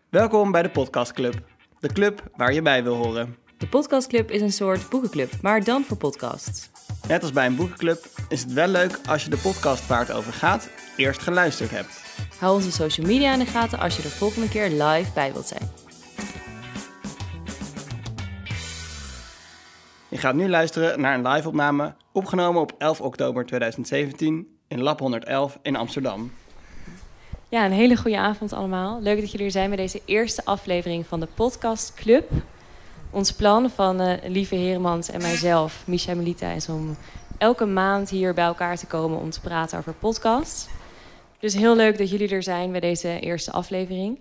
Welkom bij de Podcast Club, de club waar je bij wil horen. De Podcast Club is een soort boekenclub, maar dan voor podcasts. Net als bij een boekenclub is het wel leuk als je de podcast waar het over gaat eerst geluisterd hebt. Hou onze social media in de gaten als je er volgende keer live bij wilt zijn. Je gaat nu luisteren naar een live-opname opgenomen op 11 oktober 2017 in Lab 111 in Amsterdam. Ja, een hele goede avond allemaal. Leuk dat jullie er zijn bij deze eerste aflevering van de Podcast Club. Ons plan van Lieve Heremans en mijzelf, Misha Melita, is om elke maand hier bij elkaar te komen om te praten over podcasts. Dus heel leuk dat jullie er zijn bij deze eerste aflevering.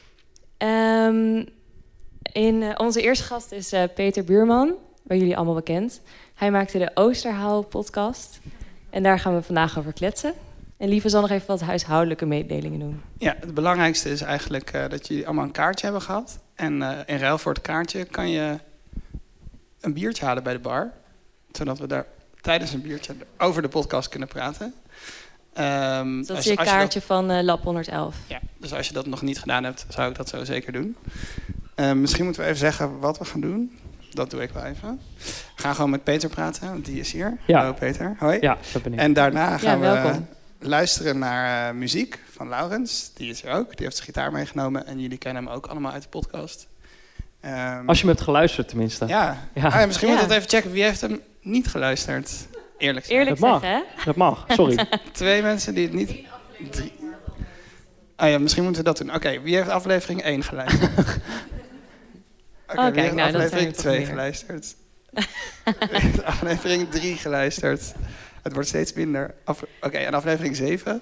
Onze eerste gast is Peter Buurman, waar jullie allemaal bekend. Hij maakte de Oosterhout-podcast en daar gaan we vandaag over kletsen. En Lieve zal nog even wat huishoudelijke mededelingen doen. Ja, het belangrijkste is eigenlijk dat jullie allemaal een kaartje hebben gehad. En in ruil voor het kaartje kan je een biertje halen bij de bar. Zodat we daar tijdens een biertje over de podcast kunnen praten. Dat is je kaartje van Lab 111. Ja, dus als je dat nog niet gedaan hebt, zou ik dat zo zeker doen. Misschien moeten we even zeggen wat we gaan doen. Dat doe ik wel even. We gaan gewoon met Peter praten, want die is hier. Ja. Hallo Peter, hoi. Ja, dat ben ik. En daarna gaan we luisteren naar muziek van Laurens. Die is er ook. Die heeft zijn gitaar meegenomen. En jullie kennen hem ook allemaal uit de podcast. Als je hem hebt geluisterd tenminste. Ja. Ja. Ah, ja, misschien moeten we het even checken. Wie heeft hem niet geluisterd? Eerlijk zeggen. Eerlijk Dat mag. zeggen, hè? Dat mag, sorry. 2 mensen die het niet... 3. Oh ja, misschien moeten we dat doen. Oké, wie heeft aflevering 1 geluisterd? Wie heeft aflevering 2 geluisterd? Wie heeft aflevering 3 geluisterd? Het wordt steeds minder. Oké, en aflevering 7?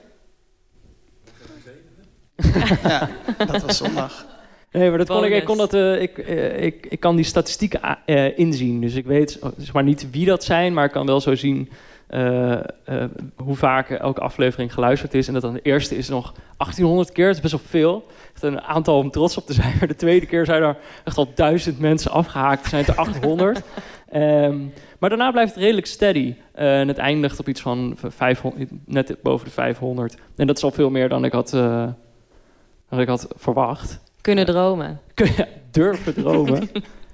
Ja, dat was zondag. Nee, maar dat kon ik kan die statistieken inzien. Dus ik weet zeg maar niet wie dat zijn, maar ik kan wel zo zien hoe vaak elke aflevering geluisterd is. En dat dan de eerste is nog 1800 keer. Dat is best wel veel. Echt een aantal om trots op te zijn. Maar de tweede keer zijn er echt al 1000 mensen afgehaakt. Er zijn er 800. Maar daarna blijft het redelijk steady. En het eindigt op iets van 500, net boven de 500. En dat is al veel meer dan ik had verwacht. Kunnen dromen. Durven dromen.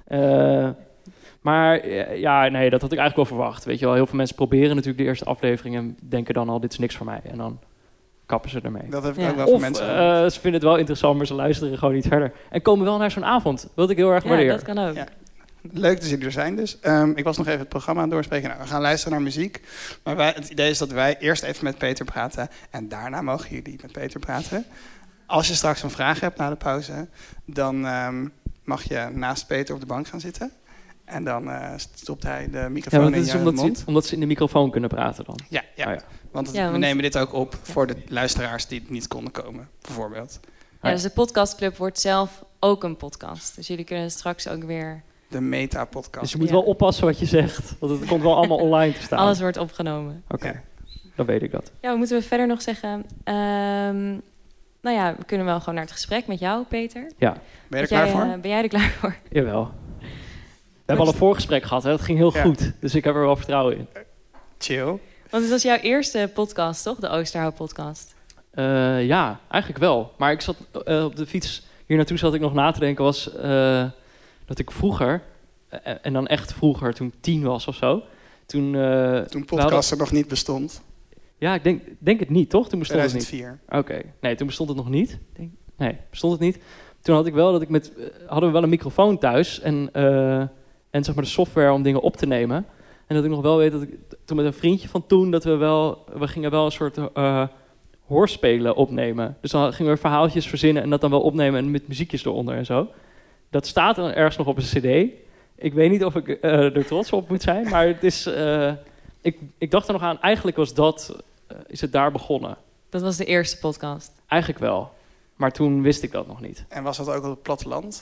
Maar ja, nee, dat had ik eigenlijk wel verwacht. Weet je wel, heel veel mensen proberen natuurlijk de eerste aflevering en denken dan al, dit is niks voor mij. En dan kappen ze ermee. Dat heb ik ook wel voor mensen gedaan. Ze vinden het wel interessant, maar ze luisteren gewoon niet verder. En komen wel naar zo'n avond. Wat ik heel erg waardeer. Ja, dat kan ook. Ja. Leuk dat jullie er zijn dus. Ik was nog even het programma aan het doorspreken. Nou, we gaan luisteren naar muziek. Maar het idee is dat wij eerst even met Peter praten. En daarna mogen jullie met Peter praten. Als je straks een vraag hebt na de pauze, dan mag je naast Peter op de bank gaan zitten. En dan stopt hij de microfoon in je mond. Omdat ze in de microfoon kunnen praten dan. Ja. Oh ja. Want we nemen dit ook op voor de luisteraars die niet konden komen, bijvoorbeeld. Ja, dus de podcastclub wordt zelf ook een podcast. Dus jullie kunnen straks ook weer... De meta-podcast. Dus je moet wel oppassen wat je zegt. Want het komt wel allemaal online te staan. Alles wordt opgenomen. Oké, dan weet ik dat. Ja, wat moeten we verder nog zeggen? Nou ja, we kunnen wel gewoon naar het gesprek met jou, Peter. Ja. Ben je er klaar voor? Ben jij er klaar voor? Jawel. We hebben al een voorgesprek gehad, hè? Dat ging heel goed. Dus ik heb er wel vertrouwen in. Chill. Want het was jouw eerste podcast, toch? De Oosterhout-podcast. Ja, eigenlijk wel. Maar ik zat op de fiets hier naartoe zat ik nog na te denken. Was dat ik vroeger, en dan echt vroeger, toen ik 10 was of zo. Toen podcast er nog niet bestond. Ja, ik denk het niet, toch? Toen bestond 2004. het niet. Oké. Nee, toen bestond het nog niet. Nee, bestond het niet. Toen had ik wel dat ik hadden we wel een microfoon thuis en zeg maar de software om dingen op te nemen. En dat ik nog wel weet dat ik toen met een vriendje van toen dat we gingen wel een soort hoorspelen opnemen. Dus dan gingen we verhaaltjes verzinnen en dat dan wel opnemen en met muziekjes eronder en zo. Dat staat dan ergens nog op een cd. Ik weet niet of ik er trots op moet zijn, maar het is... Ik dacht er nog aan, eigenlijk is het daar begonnen. Dat was de eerste podcast? Eigenlijk wel. Maar toen wist ik dat nog niet. En was dat ook op het platteland?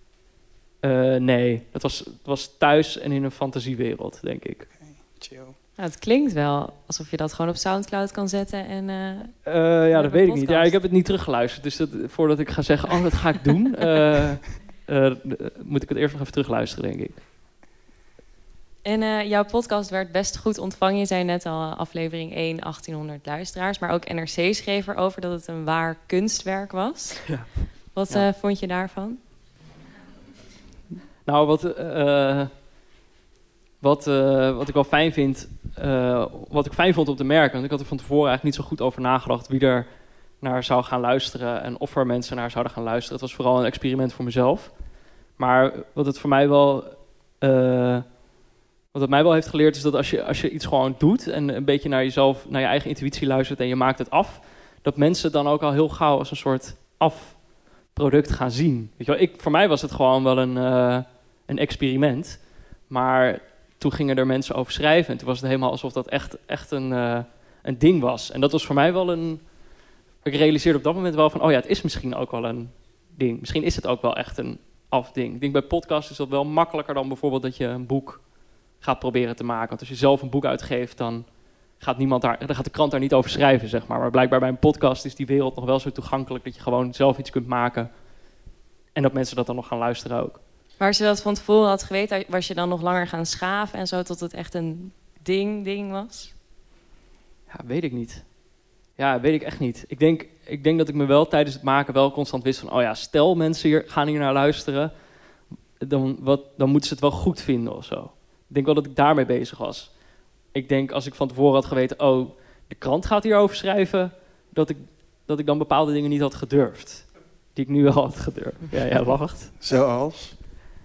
Nee, het was thuis en in een fantasiewereld, denk ik. Okay, chill. Nou, het klinkt wel alsof je dat gewoon op Soundcloud kan zetten. En, ja, dat weet ik niet. Ja, ik heb het niet teruggeluisterd. Dus voordat ik ga zeggen, dat ga ik doen... moet ik het eerst nog even terugluisteren, denk ik. En jouw podcast werd best goed ontvangen. Je zei net al, aflevering 1, 1800 luisteraars. Maar ook NRC schreef erover dat het een waar kunstwerk was. Wat vond je daarvan? Nou, wat ik wel fijn vind, wat ik fijn vond om te merken, want ik had er van tevoren eigenlijk niet zo goed over nagedacht wie er naar zou gaan luisteren en of er mensen naar zouden gaan luisteren. Het was vooral een experiment voor mezelf. Maar wat het mij wel heeft geleerd is dat als je iets gewoon doet en een beetje naar jezelf, naar je eigen intuïtie luistert en je maakt het af, dat mensen dan ook al heel gauw als een soort afproduct gaan zien. Weet je wel? Voor mij was het gewoon wel een experiment, maar toen gingen er mensen over schrijven en toen was het helemaal alsof dat echt een ding was. En dat was voor mij wel ik realiseerde op dat moment wel van, het is misschien ook wel een ding. Misschien is het ook wel echt een afding. Ik denk bij podcasts is dat wel makkelijker dan bijvoorbeeld dat je een boek gaat proberen te maken. Want als je zelf een boek uitgeeft, dan gaat de krant daar niet over schrijven, zeg maar. Maar blijkbaar bij een podcast is die wereld nog wel zo toegankelijk dat je gewoon zelf iets kunt maken en dat mensen dat dan nog gaan luisteren ook. Maar als je dat van tevoren had geweten, was je dan nog langer gaan schaven en zo tot het echt een ding was? Ja, weet ik niet. Ja, weet ik echt niet. Ik denk dat ik me wel tijdens het maken wel constant wist van, stel mensen gaan hier naar luisteren, dan moeten ze het wel goed vinden of zo. Ik denk wel dat ik daarmee bezig was. Ik denk als ik van tevoren had geweten, de krant gaat hierover schrijven, dat ik dan bepaalde dingen niet had gedurfd. Die ik nu al had gedurfd. Ja, wacht. Zoals?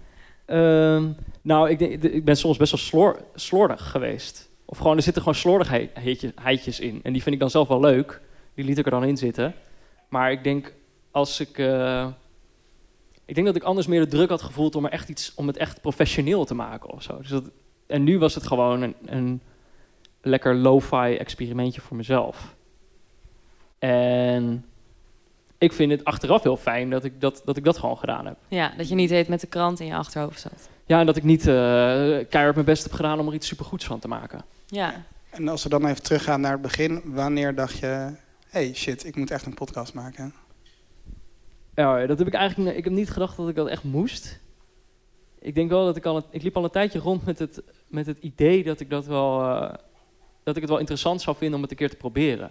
Nou, ik ben soms best wel slordig geweest. Of gewoon, er zitten gewoon slordigheidjes in. En die vind ik dan zelf wel leuk. Die liet ik er dan in zitten. Maar ik denk, ik denk dat ik anders meer de druk had gevoeld om het echt professioneel te maken of zo. Dus en nu was het gewoon een lekker lo-fi experimentje voor mezelf. En ik vind het achteraf heel fijn dat ik dat gewoon gedaan heb. Ja, dat je niet met de krant in je achterhoofd zat. Ja, en dat ik niet keihard mijn best heb gedaan om er iets supergoeds van te maken. Ja. En als we dan even teruggaan naar het begin, wanneer dacht je, hey shit, ik moet echt een podcast maken? Ja, dat heb ik eigenlijk. Ik heb niet gedacht dat ik dat echt moest. Ik denk wel dat ik liep al een tijdje rond met het idee dat ik het wel interessant zou vinden om het een keer te proberen.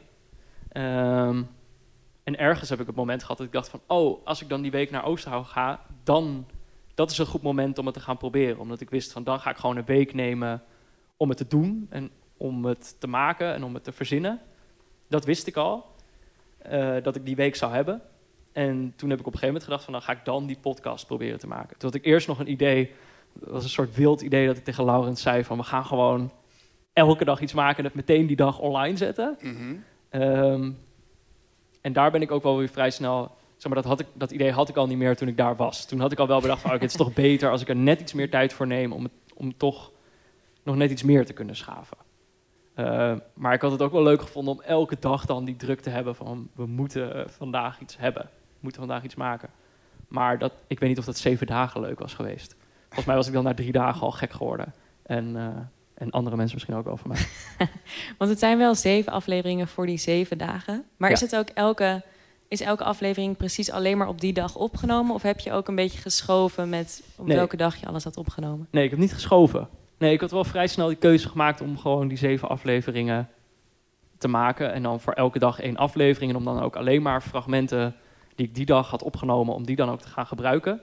En ergens heb ik het moment gehad dat ik dacht van, als ik dan die week naar Oosterhout ga, dan dat is een goed moment om het te gaan proberen. Omdat ik wist van, dan ga ik gewoon een week nemen om het te doen en om het te maken en om het te verzinnen. Dat wist ik al, dat ik die week zou hebben. En toen heb ik op een gegeven moment gedacht van, dan ga ik dan die podcast proberen te maken. Toen had ik eerst nog een idee, dat was een soort wild idee dat ik tegen Laurens zei van, we gaan gewoon elke dag iets maken en het meteen die dag online zetten. Mm-hmm. En daar ben ik ook wel weer vrij snel, zeg maar, dat idee had ik al niet meer toen ik daar was. Toen had ik al wel bedacht van, het is toch beter als ik er net iets meer tijd voor neem om toch nog net iets meer te kunnen schaven. Maar ik had het ook wel leuk gevonden om elke dag dan die druk te hebben van, we moeten vandaag iets hebben. We moeten vandaag iets maken. Maar ik weet niet of dat 7 dagen leuk was geweest. Volgens mij was ik dan na 3 dagen al gek geworden. En andere mensen misschien ook wel van mij. Want het zijn wel 7 afleveringen voor die 7 dagen. Maar Ja. is het ook elke aflevering precies alleen maar op die dag opgenomen? Of heb je ook een beetje geschoven met op welke dag je alles had opgenomen? Nee, ik heb niet geschoven. Nee, ik had wel vrij snel die keuze gemaakt om gewoon die 7 afleveringen te maken. En dan voor elke dag 1 aflevering. En om dan ook alleen maar fragmenten die ik die dag had opgenomen, om die dan ook te gaan gebruiken.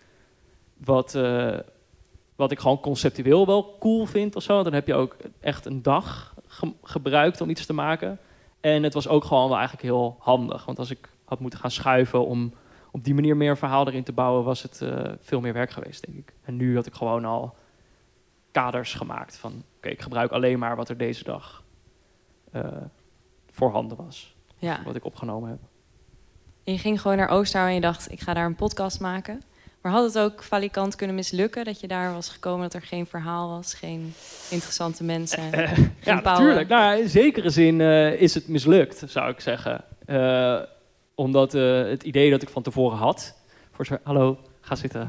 Wat ik gewoon conceptueel wel cool vind of zo. Dan heb je ook echt een dag gebruikt om iets te maken. En het was ook gewoon wel eigenlijk heel handig. Want als ik had moeten gaan schuiven om op die manier meer verhaal erin te bouwen, was het veel meer werk geweest, denk ik. En nu had ik gewoon al kaders gemaakt van, oké, ik gebruik alleen maar wat er deze dag voorhanden was. Ja. Wat ik opgenomen heb. En je ging gewoon naar Oosterhout en je dacht, ik ga daar een podcast maken. Maar had het ook valikant kunnen mislukken? Dat je daar was gekomen dat er geen verhaal was, geen interessante mensen? Ja, natuurlijk. Nou, in zekere zin is het mislukt, zou ik zeggen. Omdat het idee dat ik van tevoren had... Hallo, ga zitten.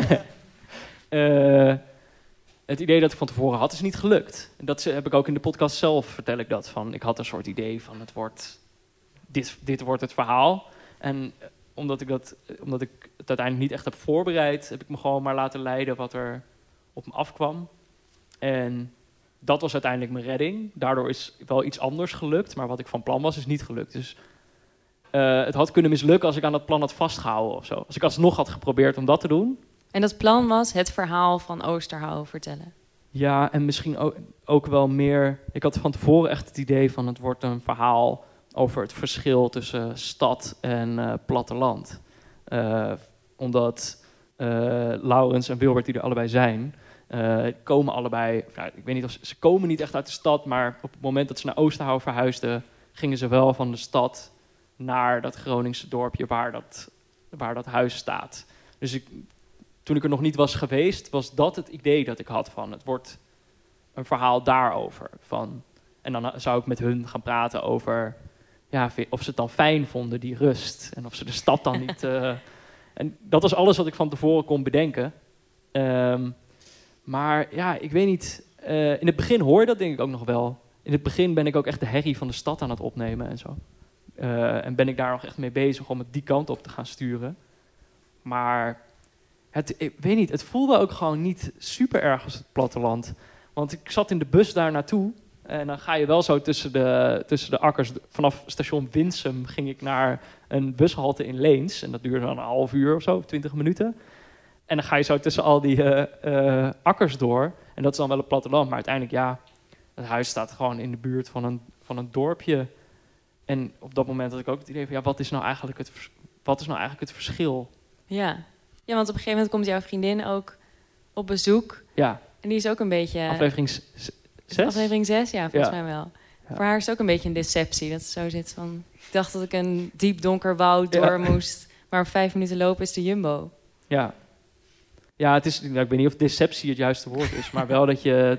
Het idee dat ik van tevoren had, is niet gelukt. En dat heb ik ook in de podcast zelf, vertel ik dat. Van, ik had een soort idee van, dit wordt het verhaal. En omdat ik het uiteindelijk niet echt heb voorbereid, heb ik me gewoon maar laten leiden wat er op me afkwam. En dat was uiteindelijk mijn redding. Daardoor is wel iets anders gelukt, maar wat ik van plan was, is niet gelukt. Dus het had kunnen mislukken als ik aan dat plan had vastgehouden of zo. Als ik alsnog had geprobeerd om dat te doen. En dat plan was het verhaal van Oosterhout vertellen. Ja, en misschien ook wel meer... Ik had van tevoren echt het idee van... het wordt een verhaal over het verschil tussen stad en platteland. Omdat Laurens en Wilbert, die er allebei zijn... komen allebei... Nou, ik weet niet of ze komen niet echt uit de stad... maar op het moment dat ze naar Oosterhout verhuisden... gingen ze wel van de stad naar dat Groningse dorpje waar dat huis staat. Dus toen ik er nog niet was geweest, was dat het idee dat ik had van... het wordt een verhaal daarover. En dan zou ik met hun gaan praten over... ja, of ze het dan fijn vonden, die rust. En of ze de stad dan niet... En dat was alles wat ik van tevoren kon bedenken. Maar ja, ik weet niet... in het begin hoor je dat denk ik ook nog wel. In het begin ben ik ook echt de herrie van de stad aan het opnemen en zo. En ben ik daar nog echt mee bezig om het die kant op te gaan sturen. Maar... ik weet niet, het voelde ook gewoon niet super erg als het platteland. Want ik zat in de bus daar naartoe. En dan ga je wel zo tussen de akkers. Vanaf station Winsum ging ik naar een bushalte in Leens. En dat duurde dan een half uur of zo, 20 minuten. En dan ga je zo tussen al die akkers door. En dat is dan wel het platteland. Maar uiteindelijk, ja, het huis staat gewoon in de buurt van een dorpje. En op dat moment had ik ook het idee van... ja, wat is nou eigenlijk het verschil? Ja, want op een gegeven moment komt jouw vriendin ook op bezoek. Ja. En die is ook een beetje... Aflevering 6? Aflevering 6, ja, volgens mij wel. Ja. Voor haar is het ook een beetje een deceptie. Dat ze zo zit van... Ik dacht dat ik een diep donker woud door moest. Maar 5 minuten lopen is de Jumbo. Ja. Ja, het is... Nou, ik weet niet of deceptie het juiste woord is. Maar wel dat je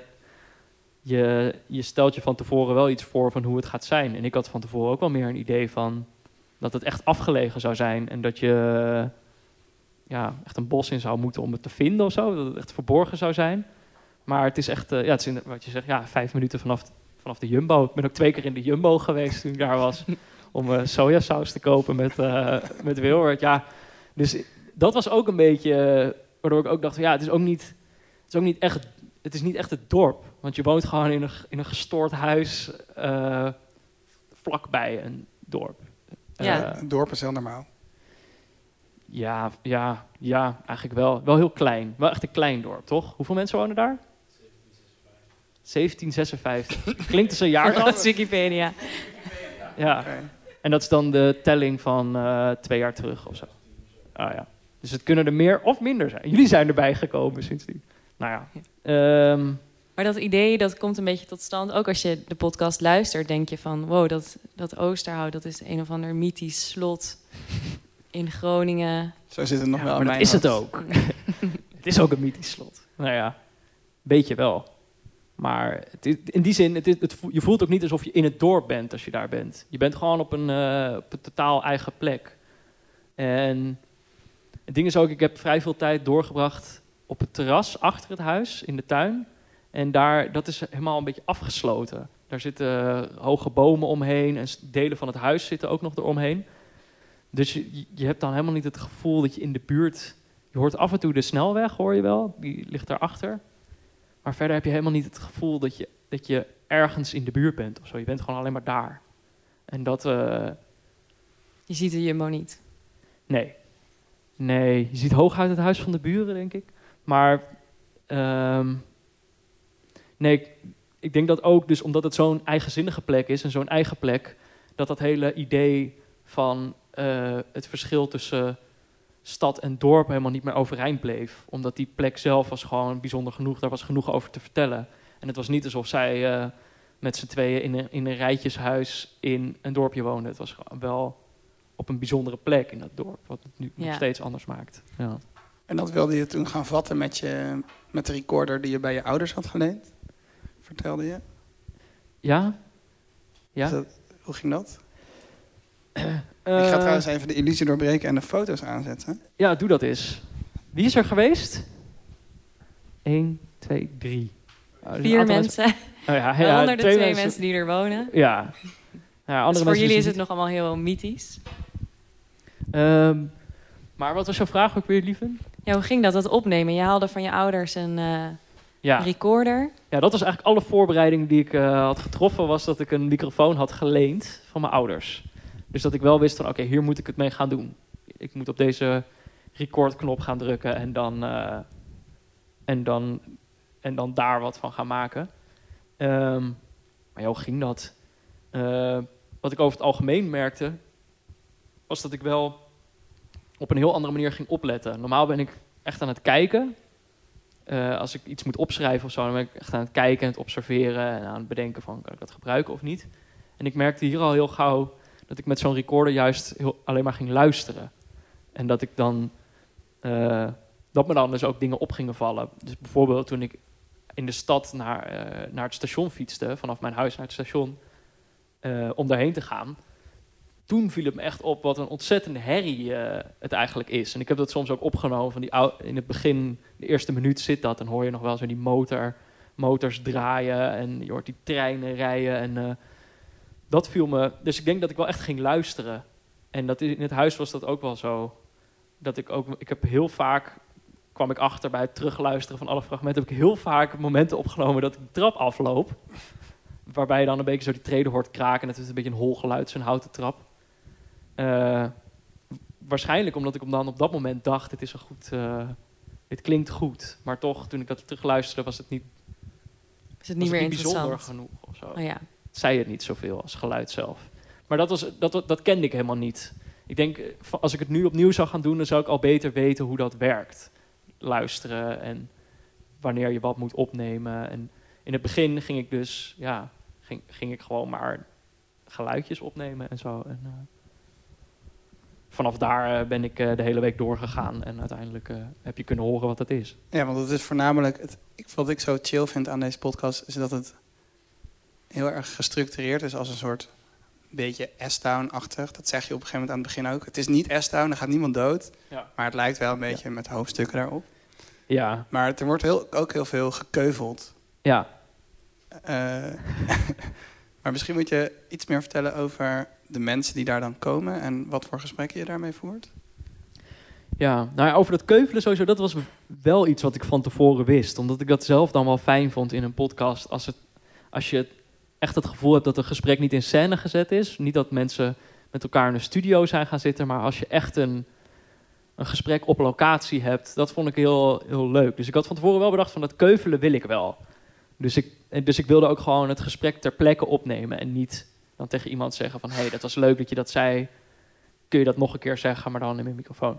stelt je van tevoren wel iets voor van hoe het gaat zijn. En ik had van tevoren ook wel meer een idee van... dat het echt afgelegen zou zijn. En dat je... ja, echt een bos in zou moeten om het te vinden of zo. Dat het echt verborgen zou zijn. Maar het is echt, het is wat je zegt, ja, 5 minuten vanaf de Jumbo. Ik ben ook 2 keer in de Jumbo geweest toen ik daar was. Om sojasaus te kopen met Wilbert. Ja, dus dat was ook een beetje, waardoor ik ook dacht, ja, het is niet echt het dorp. Want je woont gewoon in een gestoord huis vlakbij een dorp. Ja. Een dorp is heel normaal. Ja, eigenlijk wel. Wel heel klein. Wel echt een klein dorp, toch? Hoeveel mensen wonen daar? 1756. Klinkt als een jaartal. Dat is Wikipedia. Ja. Okay. En dat is dan de telling van 2 jaar terug of zo. Ah ja. Dus het kunnen er meer of minder zijn. Jullie zijn erbij gekomen sindsdien. Nou ja. Maar dat idee, dat komt een beetje tot stand. Ook als je de podcast luistert, denk je van... wow, dat Oosterhout, dat is een of ander mythisch slot... in Groningen. Zo zit het nog wel in mijn is het ook. Het is ook een mythisch slot. Nou ja, beetje wel. Maar in die zin, je voelt ook niet alsof je in het dorp bent als je daar bent. Je bent gewoon op een totaal eigen plek. En het ding is ook, ik heb vrij veel tijd doorgebracht op het terras achter het huis, in de tuin. En dat is helemaal een beetje afgesloten. Daar zitten hoge bomen omheen en delen van het huis zitten ook nog eromheen. Dus je hebt dan helemaal niet het gevoel dat je in de buurt... Je hoort af en toe de snelweg, hoor je wel. Die ligt daarachter. Maar verder heb je helemaal niet het gevoel dat je ergens in de buurt bent of zo. Je bent gewoon alleen maar daar. En dat... Je ziet de Jumbo niet? Nee, je ziet hooguit het huis van de buren, denk ik. Maar... nee, ik denk dat ook, dus omdat het zo'n eigenzinnige plek is... en zo'n eigen plek... dat hele idee van... het verschil tussen stad en dorp helemaal niet meer overeind bleef. Omdat die plek zelf was gewoon bijzonder genoeg. Daar was genoeg over te vertellen. En het was niet alsof zij met z'n tweeën in een rijtjeshuis in een dorpje woonden. Het was gewoon wel op een bijzondere plek in dat dorp. Wat het nu nog steeds anders maakt. Ja. En dat wilde je toen gaan vatten met de recorder die je bij je ouders had geleend? Vertelde je? Ja. Hoe ging dat? Ik ga trouwens even de illusie doorbreken en de foto's aanzetten. Ja, doe dat eens. Wie is er geweest? 1, 2, 3. 4 mensen. Onder de 2 mensen die er wonen. Ja. Dus voor jullie is het nog allemaal heel mythisch. Maar wat was jouw vraag ook weer, lieve? Ja, hoe ging dat opnemen? Je haalde van je ouders een recorder. Ja, dat was eigenlijk alle voorbereiding die ik had getroffen... was dat ik een microfoon had geleend van mijn ouders. Dus dat ik wel wist van, oké, hier moet ik het mee gaan doen. Ik moet op deze recordknop gaan drukken en dan daar wat van gaan maken. Maar hoe ging dat? Wat ik over het algemeen merkte, was dat ik wel op een heel andere manier ging opletten. Normaal ben ik echt aan het kijken. Als ik iets moet opschrijven of zo, dan ben ik echt aan het kijken en het observeren en aan het bedenken van, kan ik dat gebruiken of niet? En ik merkte hier al heel gauw dat ik met zo'n recorder juist alleen maar ging luisteren. En dat ik dan, dat me dan dus ook dingen op gingen vallen. Dus bijvoorbeeld toen ik in de stad naar het station fietste, vanaf mijn huis naar het station, om daarheen te gaan, toen viel het me echt op wat een ontzettende herrie het eigenlijk is. En ik heb dat soms ook opgenomen van in het begin, de eerste minuut zit dat, en hoor je nog wel zo die motors draaien en je hoort die treinen rijden en dat viel me. Dus ik denk dat ik wel echt ging luisteren. En dat in het huis was dat ook wel zo. Dat ik heb heel vaak, kwam ik achter bij het terugluisteren van alle fragmenten, heb ik heel vaak momenten opgenomen dat ik de trap afloop. Waarbij je dan een beetje zo die treden hoort kraken en het is een beetje een hol geluid, zo'n houten trap. Waarschijnlijk omdat ik dan op dat moment dacht, dit klinkt goed. Maar toch, toen ik dat terugluisterde, was het niet meer bijzonder interessant genoeg of zo. Oh ja. Zei het niet zoveel als geluid zelf. Maar dat kende ik helemaal niet. Ik denk, als ik het nu opnieuw zou gaan doen, dan zou ik al beter weten hoe dat werkt. Luisteren en wanneer je wat moet opnemen. En in het begin ging ik dus, ging ik gewoon maar geluidjes opnemen en zo. En vanaf daar ben ik de hele week doorgegaan. En uiteindelijk heb je kunnen horen wat het is. Ja, want het is voornamelijk, wat ik zo chill vind aan deze podcast, is dat het heel erg gestructureerd is als een soort beetje S-Town-achtig. Dat zeg je op een gegeven moment aan het begin ook. Het is niet S-Town, er gaat niemand dood. Ja. Maar het lijkt wel een beetje met hoofdstukken daarop. Ja. Maar er wordt ook heel veel gekeuveld. Ja. Maar misschien moet je iets meer vertellen over de mensen die daar dan komen en wat voor gesprekken je daarmee voert. Ja, nou ja, over dat keuvelen sowieso, dat was wel iets wat ik van tevoren wist. Omdat ik dat zelf dan wel fijn vond in een podcast. Als je echt het gevoel hebt dat een gesprek niet in scène gezet is. Niet dat mensen met elkaar in een studio zijn gaan zitten. Maar als je echt een gesprek op locatie hebt. Dat vond ik heel, heel leuk. Dus ik had van tevoren wel bedacht van dat keuvelen wil ik wel. Dus ik wilde ook gewoon het gesprek ter plekke opnemen. En niet dan tegen iemand zeggen van, hey, dat was leuk dat je dat zei. Kun je dat nog een keer zeggen, maar dan in mijn microfoon.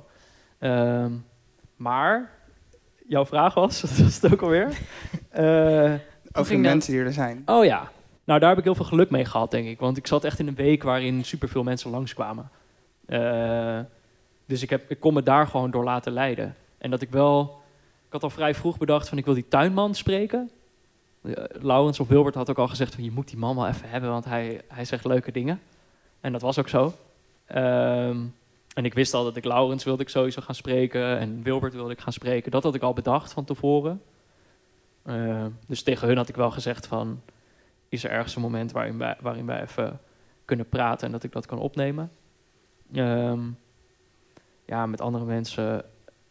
Maar jouw vraag was, wat was het ook alweer? Over de mensen die er zijn. Oh ja, nou daar heb ik heel veel geluk mee gehad, denk ik. Want ik zat echt in een week waarin superveel mensen langskwamen. Dus ik kon me daar gewoon door laten leiden. En dat ik had al vrij vroeg bedacht van ik wil die tuinman spreken. Laurens of Wilbert had ook al gezegd van je moet die man wel even hebben, want hij zegt leuke dingen. En dat was ook zo. En ik wist al dat Laurens wilde ik sowieso gaan spreken en Wilbert wilde ik gaan spreken. Dat had ik al bedacht van tevoren. Dus tegen hun had ik wel gezegd van, is er ergens een moment waarin wij even kunnen praten en dat ik dat kan opnemen. Met andere mensen.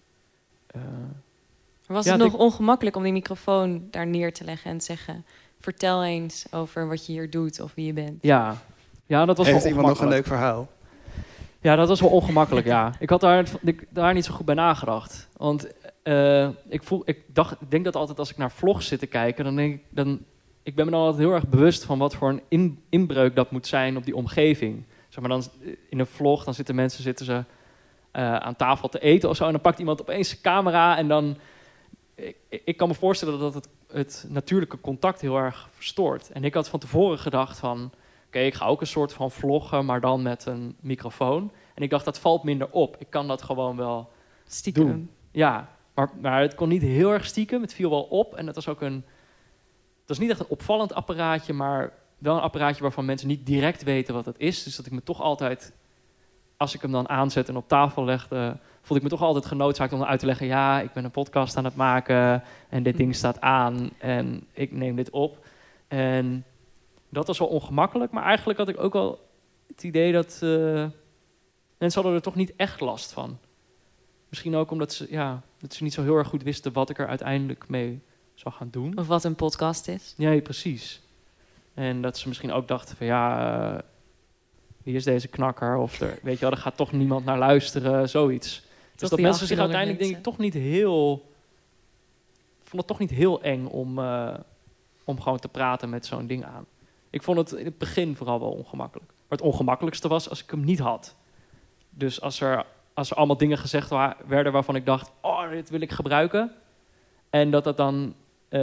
Was het nog ongemakkelijk om die microfoon daar neer te leggen en te zeggen, vertel eens over wat je hier doet of wie je bent? Ja, dat was Heeft wel iemand nog een leuk verhaal? Ja, dat was wel ongemakkelijk, ja. Ik had daar niet zo goed bij nagedacht. Want ik denk dat altijd als ik naar vlogs zit te kijken, ik ben me dan altijd heel erg bewust van wat voor een inbreuk dat moet zijn op die omgeving. Zeg maar dan in een vlog, dan zitten ze aan tafel te eten of zo, en dan pakt iemand opeens zijn camera en dan. Ik kan me voorstellen dat het natuurlijke contact heel erg verstoort. En ik had van tevoren gedacht van, oké, ik ga ook een soort van vloggen, maar dan met een microfoon. En ik dacht, dat valt minder op. Ik kan dat gewoon wel stiekem doen. Ja, maar het kon niet heel erg stiekem. Het viel wel op. En het was ook het was niet echt een opvallend apparaatje, maar wel een apparaatje waarvan mensen niet direct weten wat het is. Dus dat ik me toch altijd, als ik hem dan aanzet en op tafel legde, voelde ik me toch altijd genoodzaakt om uit te leggen, ja, ik ben een podcast aan het maken en dit ding staat aan en ik neem dit op. En dat was wel ongemakkelijk, maar eigenlijk had ik ook wel het idee dat mensen hadden er toch niet echt last van. Misschien ook omdat ze niet zo heel erg goed wisten wat ik er uiteindelijk mee zou gaan doen. Of wat een podcast is. Ja, precies. En dat ze misschien ook dachten van wie is deze knakker? Of weet je wel, er gaat toch niemand naar luisteren, zoiets. Dus dat mensen zich uiteindelijk denk ik toch niet heel... Ik vond het toch niet heel eng om gewoon te praten met zo'n ding aan. Ik vond het in het begin vooral wel ongemakkelijk. Maar het ongemakkelijkste was als ik hem niet had. Dus als er allemaal dingen gezegd werden waarvan ik dacht... oh, dit wil ik gebruiken. En dat dan...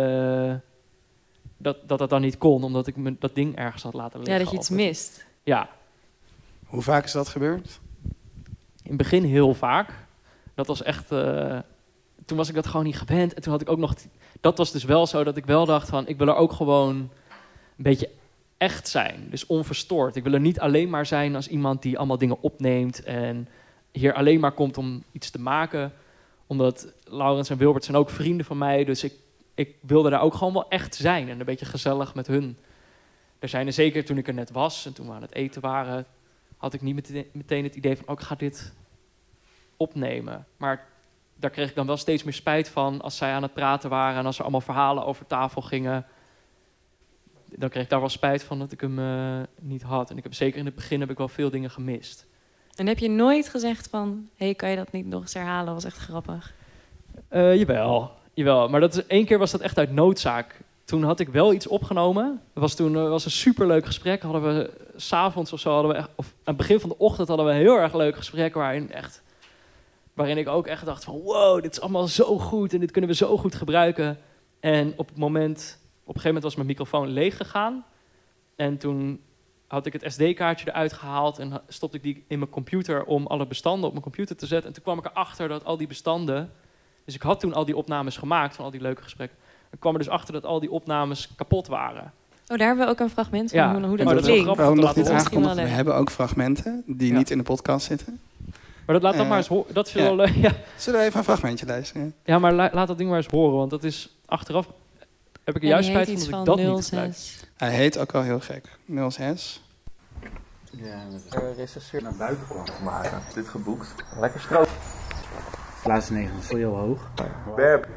dat dan niet kon, omdat ik dat ding ergens had laten liggen. Ja, dat je iets mist. Ja. Hoe vaak is dat gebeurd? In het begin heel vaak. Dat was echt... toen was ik dat gewoon niet gewend. En toen had ik ook nog... Dat was dus wel zo dat ik wel dacht van... ik wil er ook gewoon een beetje echt zijn. Dus onverstoord. Ik wil er niet alleen maar zijn als iemand die allemaal dingen opneemt... en hier alleen maar komt om iets te maken. Omdat Laurens en Wilbert zijn ook vrienden van mij. Dus ik wilde daar ook gewoon wel echt zijn. En een beetje gezellig met hun. Er zijn er zeker toen ik er net was... en toen we aan het eten waren... had ik niet meteen het idee van... oh, ik ga dit opnemen. Maar daar kreeg ik dan wel steeds meer spijt van... als zij aan het praten waren... en als er allemaal verhalen over tafel gingen... dan kreeg ik daar wel spijt van dat ik hem niet had. En ik heb zeker in het begin heb ik wel veel dingen gemist. En heb je nooit gezegd van... hey, kan je dat niet nog eens herhalen? Dat was echt grappig. Jawel. Maar één keer was dat echt uit noodzaak. Toen had ik wel iets opgenomen. Was een superleuk gesprek. Hadden we 's avonds of zo... of aan het begin van de ochtend hadden we een heel erg leuk gesprek... waarin ik ook echt dacht van... wow, dit is allemaal zo goed... en dit kunnen we zo goed gebruiken. En op een gegeven moment was mijn microfoon leeg gegaan. En toen had ik het SD-kaartje eruit gehaald... en stopte ik die in mijn computer... om alle bestanden op mijn computer te zetten. En toen kwam ik erachter dat al die bestanden... Dus ik had toen al die opnames gemaakt van al die leuke gesprekken. Ik kwam er dus achter dat al die opnames kapot waren. Oh, daar hebben we ook een fragment van hoe dat maar dat klinkt. We hebben nog niet laten aangekondigd. We hebben ook fragmenten die niet in de podcast zitten. Maar dat laat dan maar eens horen. Dat is wel leuk. Ja. Zullen we even een fragmentje luisteren? Ja, maar laat dat ding maar eens horen. Want dat is achteraf... heb ik er juist spijt van dat ik dat niet gebruik. Hij heet ook al heel gek. 06. Ja, recenseer naar buiten te maken. Dit geboekt. Lekker stroop. Laatste 9 is heel hoog. Berp.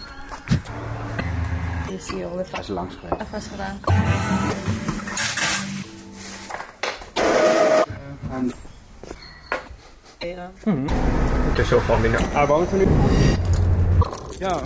Is hier al Hij is langs geweest. vast gedaan. Het is zo van dingen. Hij woont er nu. Ja.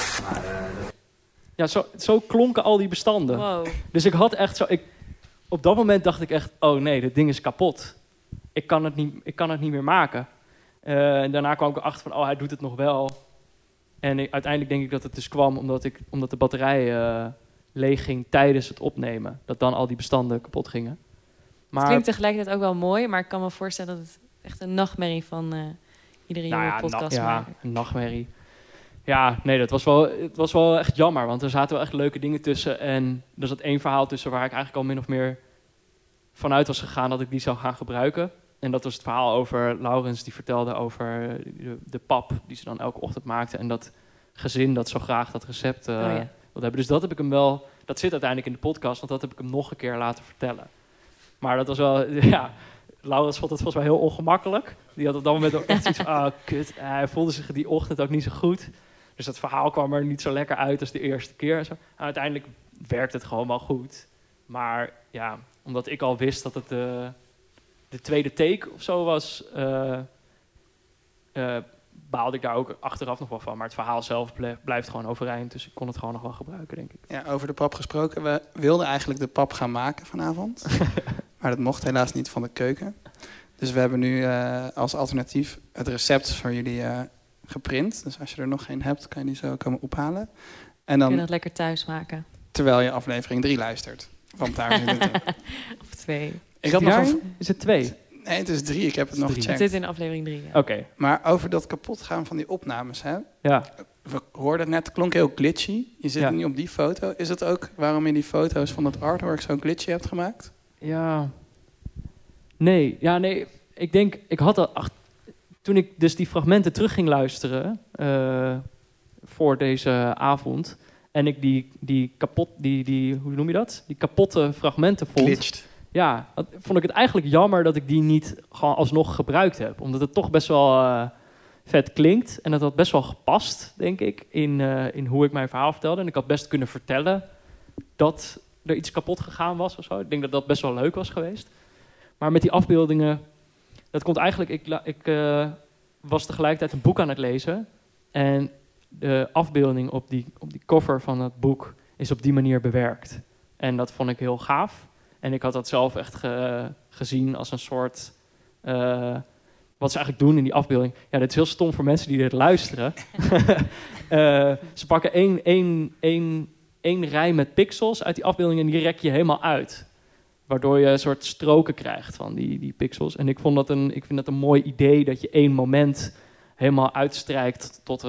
Ja, zo klonken al die bestanden. Wow. Dus ik had echt zo... op dat moment dacht ik echt... oh nee, dit ding is kapot. Ik kan het niet meer maken. En daarna kwam ik erachter van... oh, hij doet het nog wel. En uiteindelijk denk ik dat het dus kwam... omdat de batterij leeg ging tijdens het opnemen. Dat dan al die bestanden kapot gingen. Maar, Het klinkt tegelijkertijd ook wel mooi... maar ik kan me voorstellen dat het echt een nachtmerrie van iedere jonge podcast maken. Een nachtmerrie. Ja, nee, het was wel echt jammer. Want er zaten wel echt leuke dingen tussen. En er zat één verhaal tussen... waar ik eigenlijk al min of meer vanuit was gegaan... dat ik die zou gaan gebruiken. En dat was het verhaal over Laurens... die vertelde over de pap... die ze dan elke ochtend maakte. En dat gezin dat zo graag dat recept wil hebben. Dus dat heb ik hem wel... dat zit uiteindelijk in de podcast... want dat heb ik hem nog een keer laten vertellen. Maar dat was wel... ja, Laurens vond het volgens mij heel ongemakkelijk. Die had op dat moment ook echt iets van... kut. Hij voelde zich die ochtend ook niet zo goed. Dus dat verhaal kwam er niet zo lekker uit als de eerste keer. En zo. En uiteindelijk werkte het gewoon wel goed. Maar ja, omdat ik al wist dat het de tweede take of zo was... baalde ik daar ook achteraf nog wel van. Maar het verhaal zelf blijft gewoon overeind. Dus ik kon het gewoon nog wel gebruiken, denk ik. Ja, over de pap gesproken. We wilden eigenlijk de pap gaan maken vanavond. Maar dat mocht helaas niet van de keuken. Dus we hebben nu als alternatief het recept voor jullie geprint. Dus als je er nog geen hebt, kan je die zo komen ophalen. En dan, kun je dat lekker thuis maken. Terwijl je aflevering 3 luistert. Want daar zit het in. Of 2. Ik had nog Is het 2? Nee, het is 3. Ik heb het nog gecheckt. Het zit in aflevering 3. Ja. Oké. Maar over dat kapotgaan van die opnames, hè? Ja. We hoorden het net, het klonk heel glitchy. Je zit nu op die foto. Is het ook waarom je die foto's van het artwork zo glitchy hebt gemaakt? Ja. Nee. Ik denk, ik had al... toen ik dus die fragmenten terug ging luisteren... voor deze avond... en ik die hoe noem je dat? Die kapotte fragmenten vond... Glitched. Ja, vond ik het eigenlijk jammer dat ik die niet gewoon alsnog gebruikt heb. Omdat het toch best wel vet klinkt. En dat had best wel gepast, denk ik, in hoe ik mijn verhaal vertelde. En ik had best kunnen vertellen dat er iets kapot gegaan was of zo. Ik denk dat dat best wel leuk was geweest. Maar met die afbeeldingen, dat komt eigenlijk... Ik was tegelijkertijd een boek aan het lezen. En de afbeelding op die cover van het boek is op die manier bewerkt. En dat vond ik heel gaaf. En ik had dat zelf echt gezien als een soort... wat ze eigenlijk doen in die afbeelding. Ja, dat is heel stom voor mensen die dit luisteren. Ze pakken één rij met pixels uit die afbeelding en die rek je helemaal uit. Waardoor je een soort stroken krijgt van die pixels. En ik vind dat een mooi idee dat je één moment helemaal uitstrijkt tot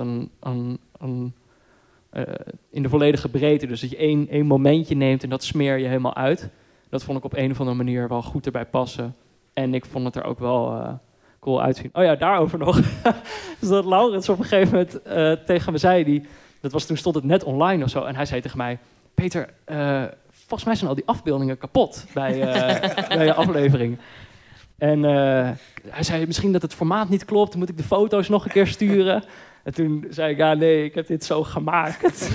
in de volledige breedte. Dus dat je één momentje neemt en dat smeer je helemaal uit. Dat vond ik op een of andere manier wel goed erbij passen. En ik vond het er ook wel cool uitzien. Oh ja, daarover nog. Dus dat Laurens op een gegeven moment tegen me zei... Toen stond het net online of zo. En hij zei tegen mij... Peter, volgens mij zijn al die afbeeldingen kapot bij je aflevering. En hij zei misschien dat het formaat niet klopt. Dan moet ik de foto's nog een keer sturen. En toen zei ik, ja nee, ik heb dit zo gemaakt.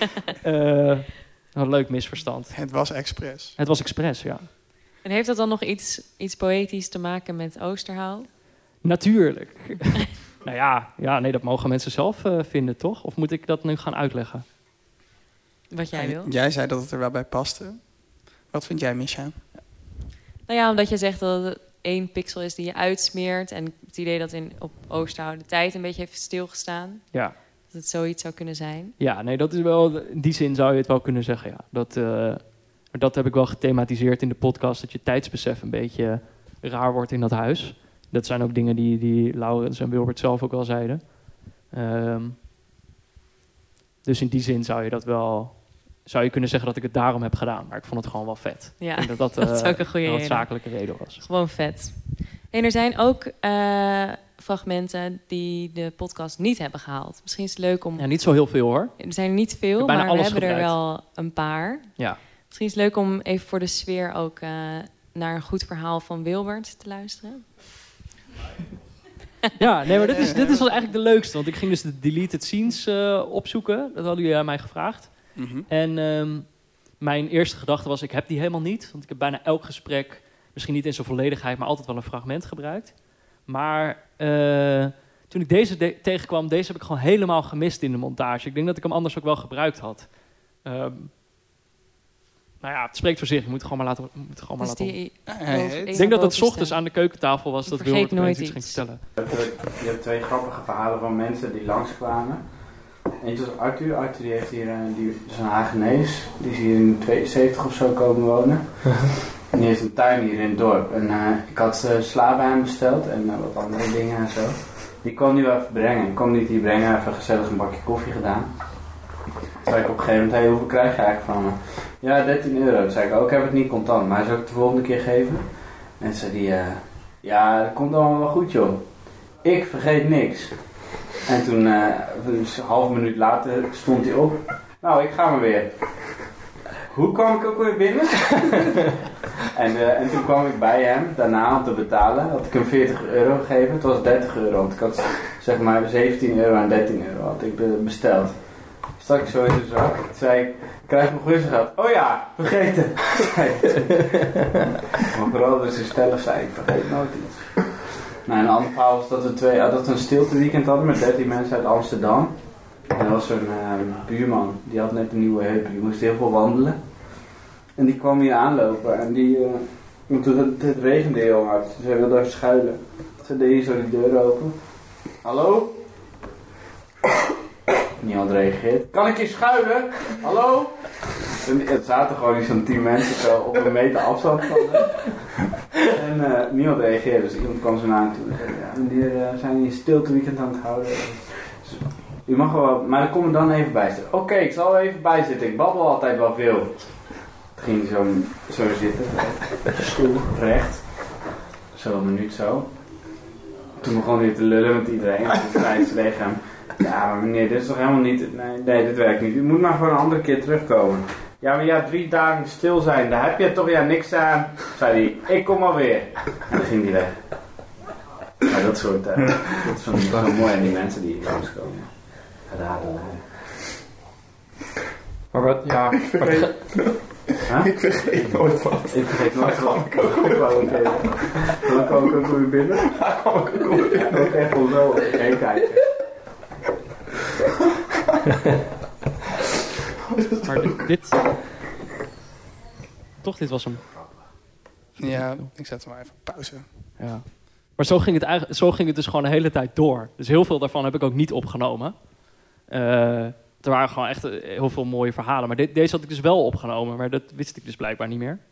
Een leuk misverstand. Het was expres. Het was expres, ja. En heeft dat dan nog iets poëtisch te maken met Oosterhout? Natuurlijk. Nou ja, nee, dat mogen mensen zelf vinden, toch? Of moet ik dat nu gaan uitleggen? Wat jij wil. Jij zei dat het er wel bij paste. Wat vind jij, Misha? Nou ja, omdat je zegt dat het 1 pixel is die je uitsmeert. En het idee dat op Oosterhout de tijd een beetje heeft stilgestaan. Ja. Dat het zoiets zou kunnen zijn. Ja, nee, dat is wel... In die zin zou je het wel kunnen zeggen, ja. Dat heb ik wel gethematiseerd in de podcast. Dat je tijdsbesef een beetje raar wordt in dat huis. Dat zijn ook dingen die Laurens en Wilbert zelf ook wel zeiden. Dus in die zin zou je kunnen zeggen dat ik het daarom heb gedaan. Maar ik vond het gewoon wel vet. Ja, en dat is ook een goede reden. Een zakelijke reden was. Gewoon vet. En er zijn ook fragmenten die de podcast niet hebben gehaald. Misschien is het leuk om... Ja, niet zo heel veel hoor. Er zijn er niet veel, maar we hebben er wel een paar. Ja. Misschien is het leuk om even voor de sfeer ook naar een goed verhaal van Wilbert te luisteren. Ja, nee, maar dit is wel eigenlijk de leukste. Want ik ging dus de deleted scenes opzoeken. Dat hadden jullie aan mij gevraagd. Mm-hmm. En mijn eerste gedachte was, ik heb die helemaal niet. Want ik heb bijna elk gesprek, misschien niet in zijn volledigheid, maar altijd wel een fragment gebruikt. Maar toen ik deze tegenkwam, deze heb ik gewoon helemaal gemist in de montage. Ik denk dat ik hem anders ook wel gebruikt had. Nou ja, het spreekt voor zich. Je moet het gewoon maar laten Ik denk dat het 's ochtends aan de keukentafel was dat Wilbert nooit iets ging vertellen. Je hebt 2 grappige verhalen van mensen die langskwamen. Eentje was Arthur. Arthur die heeft hier, die is een Hagenees. Die is hier in 72 of zo komen wonen. En die heeft een tuin hier in het dorp. En ik had sla bij hem besteld en wat andere dingen en zo. Die kwam nu even brengen. Ik kwam niet hier brengen, even gezellig een bakje koffie gedaan. Toen zei ik op een gegeven moment, hoeveel krijg je eigenlijk van me? Ja, €13. Toen zei ik, ik heb het niet contant, maar zou ik het de volgende keer geven? En toen zei hij, ja, dat komt allemaal wel goed joh. Ik vergeet niks. En toen, dus een half minuut later, stond hij op. Nou, ik ga maar weer. Hoe kwam ik ook weer binnen? en toen kwam ik bij hem, daarna om te betalen, had ik hem €40 gegeven. Het was €30, want ik had zeg maar €17 en €13 had ik besteld. Stak ik zo in de zak. Toen zei ik krijg mijn guldsgeld. Oh ja, vergeten. Maar vooral dus stellig zei ik vergeet nooit iets. Nou, een ander verhaal was dat we een stilteweekend hadden met 13 mensen uit Amsterdam. En er was zo'n buurman, die had net een nieuwe heup, die moest heel veel wandelen. En die kwam hier aanlopen en want het regende heel hard, dus hij wilde daar schuilen. Ze deed hier zo die deur open. Hallo? Niemand reageert. Kan ik hier schuilen? Hallo? En het zaten gewoon niet zo'n 10 mensen zo op een meter afstand van hem. En niemand reageerde, dus iemand kwam zo naar hem toe en zei, ja meneer, zijn jullie stilte weekend aan het houden? Dus, u mag wel, maar dan kom er dan even bij zitten. Oké, ik zal er even bij zitten, ik babbel altijd wel veel. Toen ging hij zo zitten, stoel recht, zo een minuut zo. Toen begon hij te lullen met iedereen, toen zei ze tegen hem, ja maar meneer, dit is toch helemaal niet, nee dit werkt niet, u moet maar gewoon een andere keer terugkomen. Ja, maar ja, 3 dagen stil zijn, daar heb je toch niks aan, zei hij, ik kom alweer. En dan ging hij weg. Maar dat soort, dat is wel mooi aan die mensen die hier langskomen. Raden. Maar wat, ja, Ik vergeet nooit wat. Ik vergeet nooit wat. Ik Dan kwam ik ook weer binnen. Daar kwam ik ook weer binnen. Ook echt wel zo heen kijken. Maar dit... Toch, dit was hem. Ja, ik zet hem maar even op pauze. Ja. Maar zo ging het dus gewoon de hele tijd door. Dus heel veel daarvan heb ik ook niet opgenomen. Er waren gewoon echt heel veel mooie verhalen. Maar deze had ik dus wel opgenomen. Maar dat wist ik dus blijkbaar niet meer.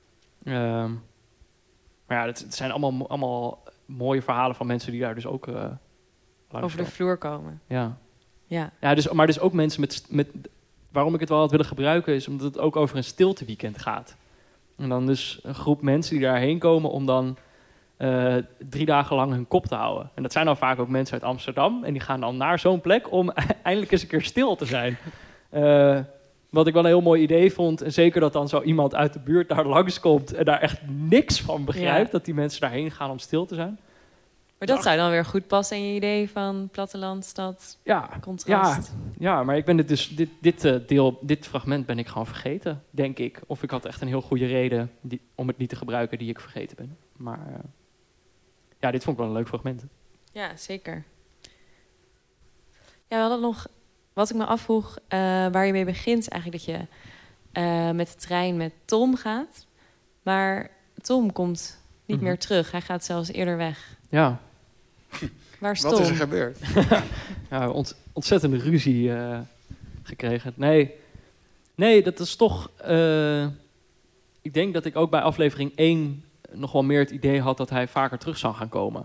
Maar ja, het zijn allemaal mooie verhalen van mensen die daar dus ook langs Over de vloer komen. Ja. Ja. Ja, maar dus ook mensen met... Waarom ik het wel had willen gebruiken is omdat het ook over een stilteweekend gaat. En dan dus een groep mensen die daarheen komen om dan 3 dagen lang hun kop te houden. En dat zijn dan vaak ook mensen uit Amsterdam. En die gaan dan naar zo'n plek om eindelijk eens een keer stil te zijn. Wat ik wel een heel mooi idee vond. En zeker dat dan zo iemand uit de buurt daar langskomt en daar echt niks van begrijpt. Ja. Dat die mensen daarheen gaan om stil te zijn. Maar dat zou dan weer goed passen in je idee van platteland, stad, Ja, contrast. ja, maar ik ben dit fragment ben ik gewoon vergeten, denk ik. Of ik had echt een heel goede reden om het niet te gebruiken die ik vergeten ben. Maar ja, dit vond ik wel een leuk fragment. Ja, zeker. Ja, we hadden nog... Wat ik me afvroeg, waar je mee begint... is eigenlijk dat je met de trein met Tom gaat. Maar Tom komt niet meer terug. Hij gaat zelfs eerder weg. Ja. Waar is Tom? Wat is er gebeurd? Ja, ontzettende ruzie gekregen. Nee, dat is toch... ik denk dat ik ook bij aflevering 1 nog wel meer het idee had dat hij vaker terug zou gaan komen.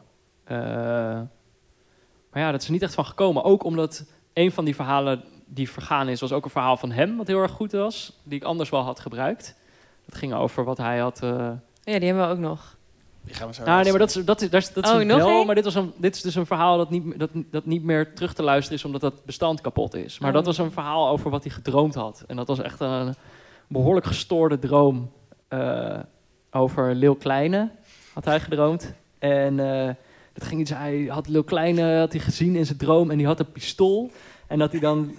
Maar ja, dat is er niet echt van gekomen. Ook omdat een van die verhalen die vergaan is, was ook een verhaal van hem, wat heel erg goed was. Die ik anders wel had gebruikt. Dat ging over wat hij had... Ja, die hebben we ook nog. Die gaan we zo Nou, nee, maar dat is nog wel. één? Maar dit is dus een verhaal dat niet meer terug te luisteren is, omdat dat bestand kapot is. Maar dat was een verhaal over wat hij gedroomd had. En dat was echt een behoorlijk gestoorde droom over Leeuw Kleine, had hij gedroomd. En dat ging iets. Hij had Leeuw Kleine gezien in zijn droom en die had een pistool. En dat hij dan.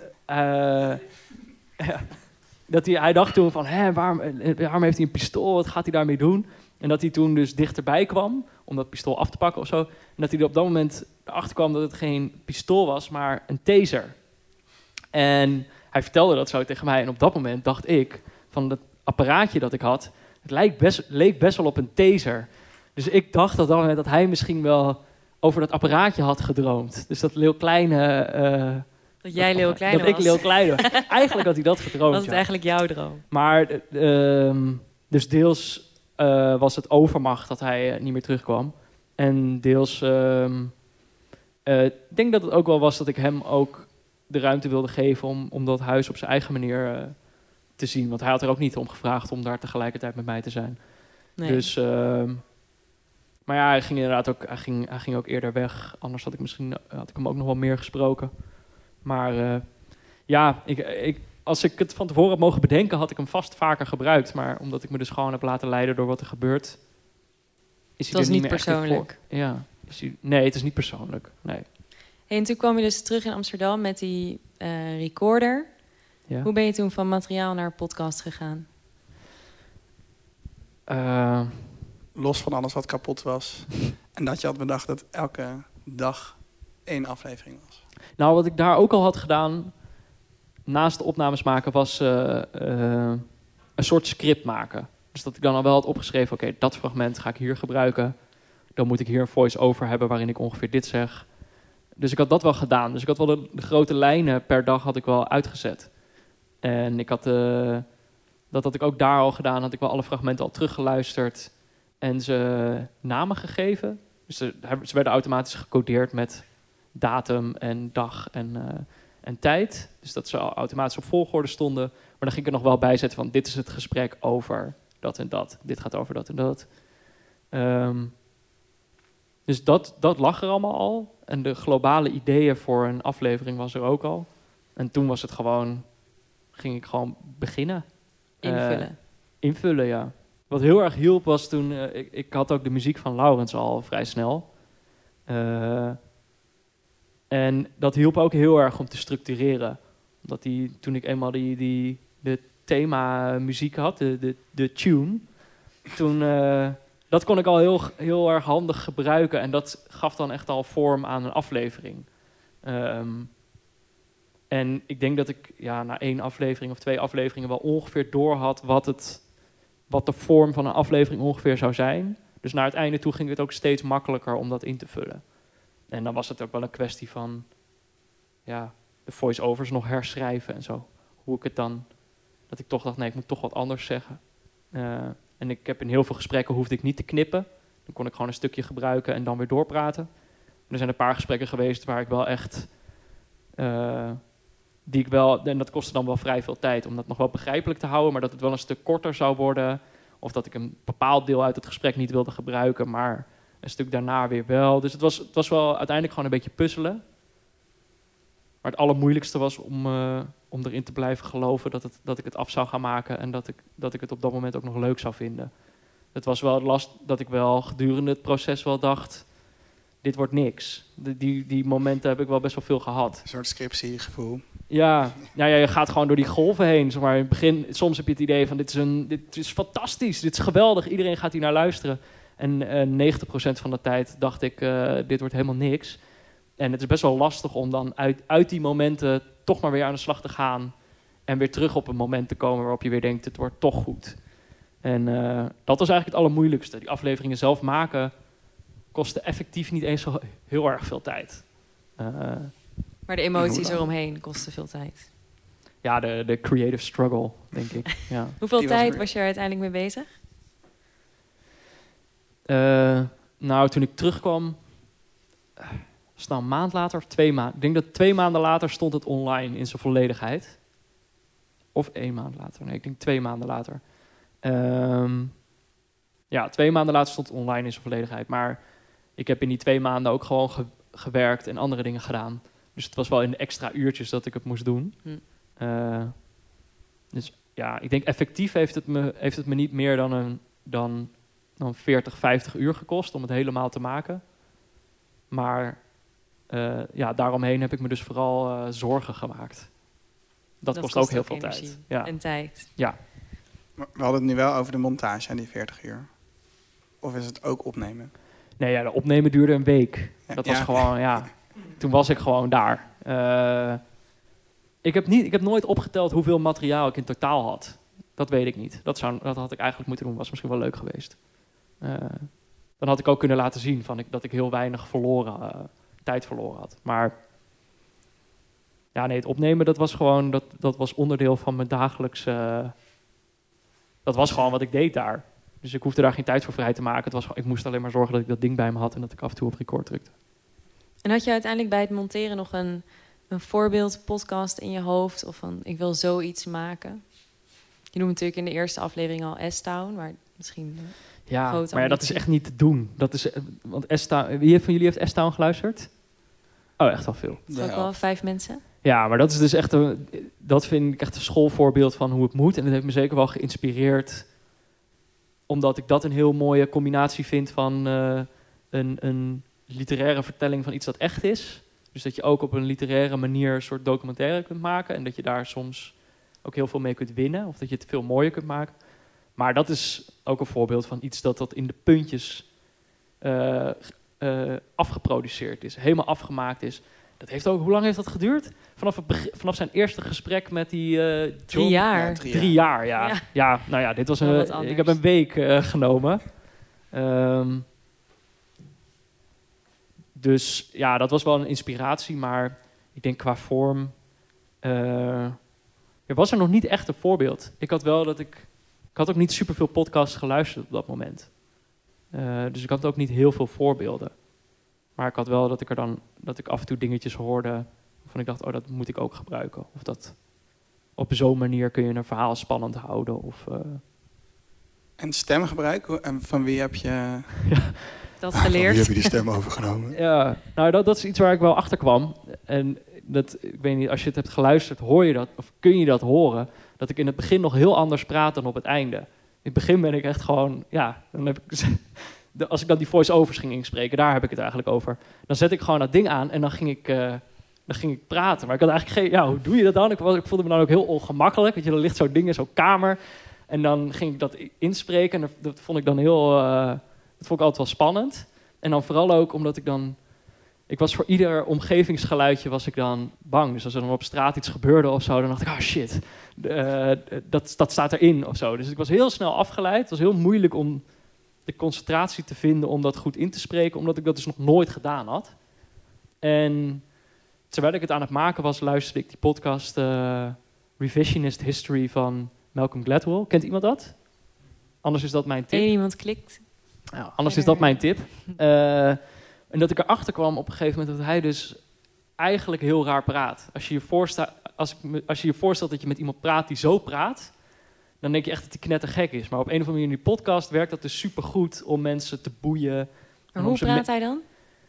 Hij dacht toen van, waarom heeft hij een pistool? Wat gaat hij daarmee doen? En dat hij toen dus dichterbij kwam om dat pistool af te pakken of zo. En dat hij er op dat moment erachter kwam dat het geen pistool was, maar een taser. En hij vertelde dat zo tegen mij. En op dat moment dacht ik, van het apparaatje dat ik had, het leek best wel op een taser. Dus ik dacht op dat moment dat hij misschien wel over dat apparaatje had gedroomd. Dus dat Leeuw Kleine... Dat jij Leeuw Kleine was. Dat ik Leeuw Kleine was. Eigenlijk had hij dat gedroomd. Dat is eigenlijk jouw droom. Maar dus deels was het overmacht dat hij niet meer terugkwam. En deels... ik denk dat het ook wel was dat ik hem ook de ruimte wilde geven om dat huis op zijn eigen manier te zien. Want hij had er ook niet om gevraagd om daar tegelijkertijd met mij te zijn. Nee. Dus... maar ja, hij ging inderdaad ook, hij ging ook eerder weg. Anders had ik hem ook nog wel meer gesproken. Maar ja, als ik het van tevoren had mogen bedenken, had ik hem vast vaker gebruikt. Maar omdat ik me dus gewoon heb laten leiden door wat er gebeurt, is hij er niet meer persoonlijk. echt in voor. Ja, nee, het is niet persoonlijk. Nee. Hey, en toen kwam je dus terug in Amsterdam met die recorder. Ja. Hoe ben je toen van materiaal naar podcast gegaan? Los van alles wat kapot was. En dat je had bedacht dat elke dag 1 aflevering was. Nou, wat ik daar ook al had gedaan, naast de opnames maken, was een soort script maken. Dus dat ik dan al wel had opgeschreven, oké, dat fragment ga ik hier gebruiken. Dan moet ik hier een voice-over hebben waarin ik ongeveer dit zeg. Dus ik had dat wel gedaan. Dus ik had wel de grote lijnen per dag had ik wel uitgezet. En ik had, dat had ik ook daar al gedaan, had ik wel alle fragmenten al teruggeluisterd en ze namen gegeven. Dus ze werden automatisch gecodeerd met datum en dag en tijd. Dus dat ze automatisch op volgorde stonden. Maar dan ging ik er nog wel bij zetten van, dit is het gesprek over dat en dat. Dit gaat over dat en dat. Dus dat lag er allemaal al. En de globale ideeën voor een aflevering was er ook al. En toen was het gewoon, ging ik gewoon beginnen. Invullen, ja. Wat heel erg hielp was toen, ik had ook de muziek van Laurens al vrij snel. En dat hielp ook heel erg om te structureren. Omdat toen ik eenmaal de thema muziek had, de tune. Toen, dat kon ik al heel erg handig gebruiken. En dat gaf dan echt al vorm aan een aflevering. En ik denk dat ik na 1 aflevering of 2 afleveringen wel ongeveer door had wat de vorm van een aflevering ongeveer zou zijn. Dus naar het einde toe ging het ook steeds makkelijker om dat in te vullen. En dan was het ook wel een kwestie van de voice-overs nog herschrijven en zo. Hoe ik het dan, dat ik toch dacht, nee, ik moet toch wat anders zeggen. En ik heb in heel veel gesprekken hoefde ik niet te knippen. Dan kon ik gewoon een stukje gebruiken en dan weer doorpraten. Er zijn een paar gesprekken geweest waar ik wel echt... en dat kostte dan wel vrij veel tijd om dat nog wel begrijpelijk te houden, maar dat het wel een stuk korter zou worden. Of dat ik een bepaald deel uit het gesprek niet wilde gebruiken, maar een stuk daarna weer wel. Dus het was wel uiteindelijk gewoon een beetje puzzelen. Maar het allermoeilijkste was om erin te blijven geloven dat ik het af zou gaan maken en dat ik het op dat moment ook nog leuk zou vinden. Het was wel last dat ik wel gedurende het proces wel dacht, dit wordt niks. Die momenten heb ik wel best wel veel gehad. Een soort scriptiegevoel. Ja, je gaat gewoon door die golven heen. Zeg maar. In het begin, soms heb je het idee van dit is fantastisch, dit is geweldig, iedereen gaat hier naar luisteren. En 90% van de tijd dacht ik, dit wordt helemaal niks. En het is best wel lastig om dan uit die momenten toch maar weer aan de slag te gaan. En weer terug op een moment te komen waarop je weer denkt, het wordt toch goed. En dat was eigenlijk het allermoeilijkste. Die afleveringen zelf maken kostte effectief niet eens zo heel erg veel tijd. Maar de emoties eromheen kosten veel tijd. Ja, de creative struggle, denk ik. Ja. Hoeveel tijd was je er uiteindelijk mee bezig? Toen ik terugkwam, was het nou een maand later of 2 maanden? Ik denk dat 2 maanden later stond het online in zijn volledigheid. Of 1 maand later. Nee, ik denk 2 maanden later. 2 maanden later stond het online in zijn volledigheid. Maar ik heb in die 2 maanden ook gewoon gewerkt en andere dingen gedaan. Dus het was wel in de extra uurtjes dat ik het moest doen. Dus ja, ik denk effectief heeft het me niet meer dan 40, 50 uur gekost om het helemaal te maken. Maar daaromheen heb ik me dus vooral zorgen gemaakt. Dat kost ook heel veel tijd. Ja. En tijd. Ja. Maar we hadden het nu wel over de montage en die 40 uur. Of is het ook opnemen? Nee, de opnemen duurde een week. Dat was gewoon, toen was ik gewoon daar. Ik heb nooit opgeteld hoeveel materiaal ik in totaal had. Dat weet ik niet. Dat had ik eigenlijk moeten doen. Was misschien wel leuk geweest. Dan had ik ook kunnen laten zien dat ik heel weinig tijd verloren had. Maar het opnemen, dat was gewoon dat was onderdeel van mijn dagelijkse... dat was gewoon wat ik deed daar. Dus ik hoefde daar geen tijd voor vrij te maken. Ik moest alleen maar zorgen dat ik dat ding bij me had en dat ik af en toe op record drukte. En had je uiteindelijk bij het monteren nog een voorbeeld podcast in je hoofd? Of van, ik wil zoiets maken? Je noemt natuurlijk in de eerste aflevering al S-Town, maar misschien... maar dat is echt niet te doen. Want S-Town, wie van jullie heeft S-Town geluisterd? Oh, echt wel veel. Dat is ook wel 5 mensen. Ja, maar dat is dus echt dat vind ik echt een schoolvoorbeeld van hoe het moet. En dat heeft me zeker wel geïnspireerd, omdat ik dat een heel mooie combinatie vind van een literaire vertelling van iets dat echt is. Dus dat je ook op een literaire manier een soort documentaire kunt maken. En dat je daar soms ook heel veel mee kunt winnen. Of dat je het veel mooier kunt maken. Maar dat is ook een voorbeeld van iets dat in de puntjes afgeproduceerd is. Helemaal afgemaakt is. Dat heeft ook, hoe lang heeft dat geduurd? Vanaf zijn eerste gesprek met die John? 3 jaar. 3 jaar, ja. Ja, nou ja, dit was ik heb een week genomen. Dus ja, dat was wel een inspiratie. Maar ik denk qua vorm... er was er nog niet echt een voorbeeld. Ik had ook niet superveel podcasts geluisterd op dat moment. Dus ik had ook niet heel veel voorbeelden. Maar ik had wel dat ik af en toe dingetjes hoorde waarvan ik dacht, dat moet ik ook gebruiken. Of dat op zo'n manier kun je een verhaal spannend houden. En stemgebruik? En van wie heb je dat geleerd? Van wie heb je die stem overgenomen? Ja, nou dat is iets waar ik wel achter kwam. En ik weet niet, als je het hebt geluisterd, hoor je dat, of kun je dat horen, dat ik in het begin nog heel anders praat dan op het einde. In het begin ben ik echt gewoon, dan heb ik... Als ik dan die voice-overs ging inspreken, daar heb ik het eigenlijk over. Dan zet ik gewoon dat ding aan en dan ging ik Dan ging ik praten. Maar ik had eigenlijk geen... Ja, hoe doe je dat dan? Ik voelde me dan ook heel ongemakkelijk. Weet je, er ligt zo'n ding in zo'n kamer. En dan ging ik dat inspreken. En dat vond ik dan heel... dat vond ik altijd wel spannend. En dan vooral ook omdat ik dan... Ik was voor ieder omgevingsgeluidje was ik dan bang. Dus als er dan op straat iets gebeurde of zo, dan dacht ik, oh shit, dat staat erin of zo. Dus ik was heel snel afgeleid. Het was heel moeilijk om de concentratie te vinden om dat goed in te spreken, omdat ik dat dus nog nooit gedaan had. En terwijl ik het aan het maken was, luisterde ik die podcast Revisionist History van Malcolm Gladwell. Kent iemand dat? Anders is dat mijn tip. Eén iemand klikt. Nou, anders is dat mijn tip. En dat ik erachter kwam op een gegeven moment dat hij dus eigenlijk heel raar praat. Als je je voorstelt dat je met iemand praat die zo praat, dan denk je echt dat hij knettergek is. Maar op een of andere manier in die podcast werkt dat dus supergoed om mensen te boeien. Maar hoe praat hij dan?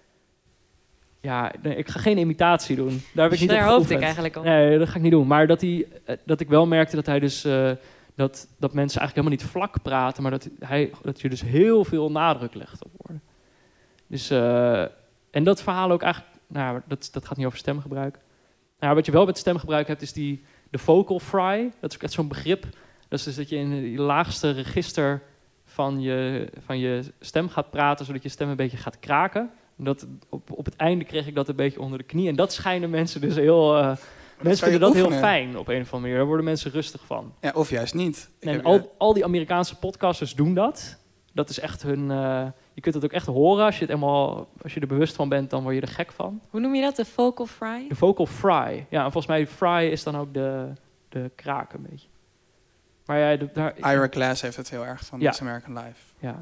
Ja, ik ga geen imitatie doen. Daar heb ik niet op Daar hoopte ik geoefend. eigenlijk op. Nee, dat ga ik niet doen. Maar dat ik wel merkte dat hij dus... dat mensen eigenlijk helemaal niet vlak praten, maar dat je dus heel veel nadruk legt op woorden. Dus, en dat verhaal ook eigenlijk... Nou, dat gaat niet over stemgebruik. Nou, wat je wel met stemgebruik hebt, is de vocal fry. Dat is ook echt zo'n begrip. Dat is dus dat je in het laagste register van je stem gaat praten, zodat je stem een beetje gaat kraken. En dat, op het einde kreeg ik dat een beetje onder de knie. En dat schijnen mensen dus heel... mensen vinden dat heel fijn op een of andere manier. Daar worden mensen rustig van. Ja, of juist niet. En al die Amerikaanse podcasters doen dat. Dat is echt hun... je kunt het ook echt horen. Als je er bewust van bent, dan word je er gek van. Hoe noem je dat? De vocal fry? De vocal fry. Ja, en volgens mij fry is dan ook de kraak een beetje. Maar ja, Ira Glass heeft het heel erg van This American Life. Ja.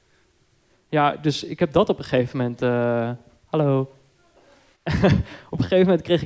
Ja, dus ik heb dat op een gegeven moment... hallo. Op een gegeven moment kreeg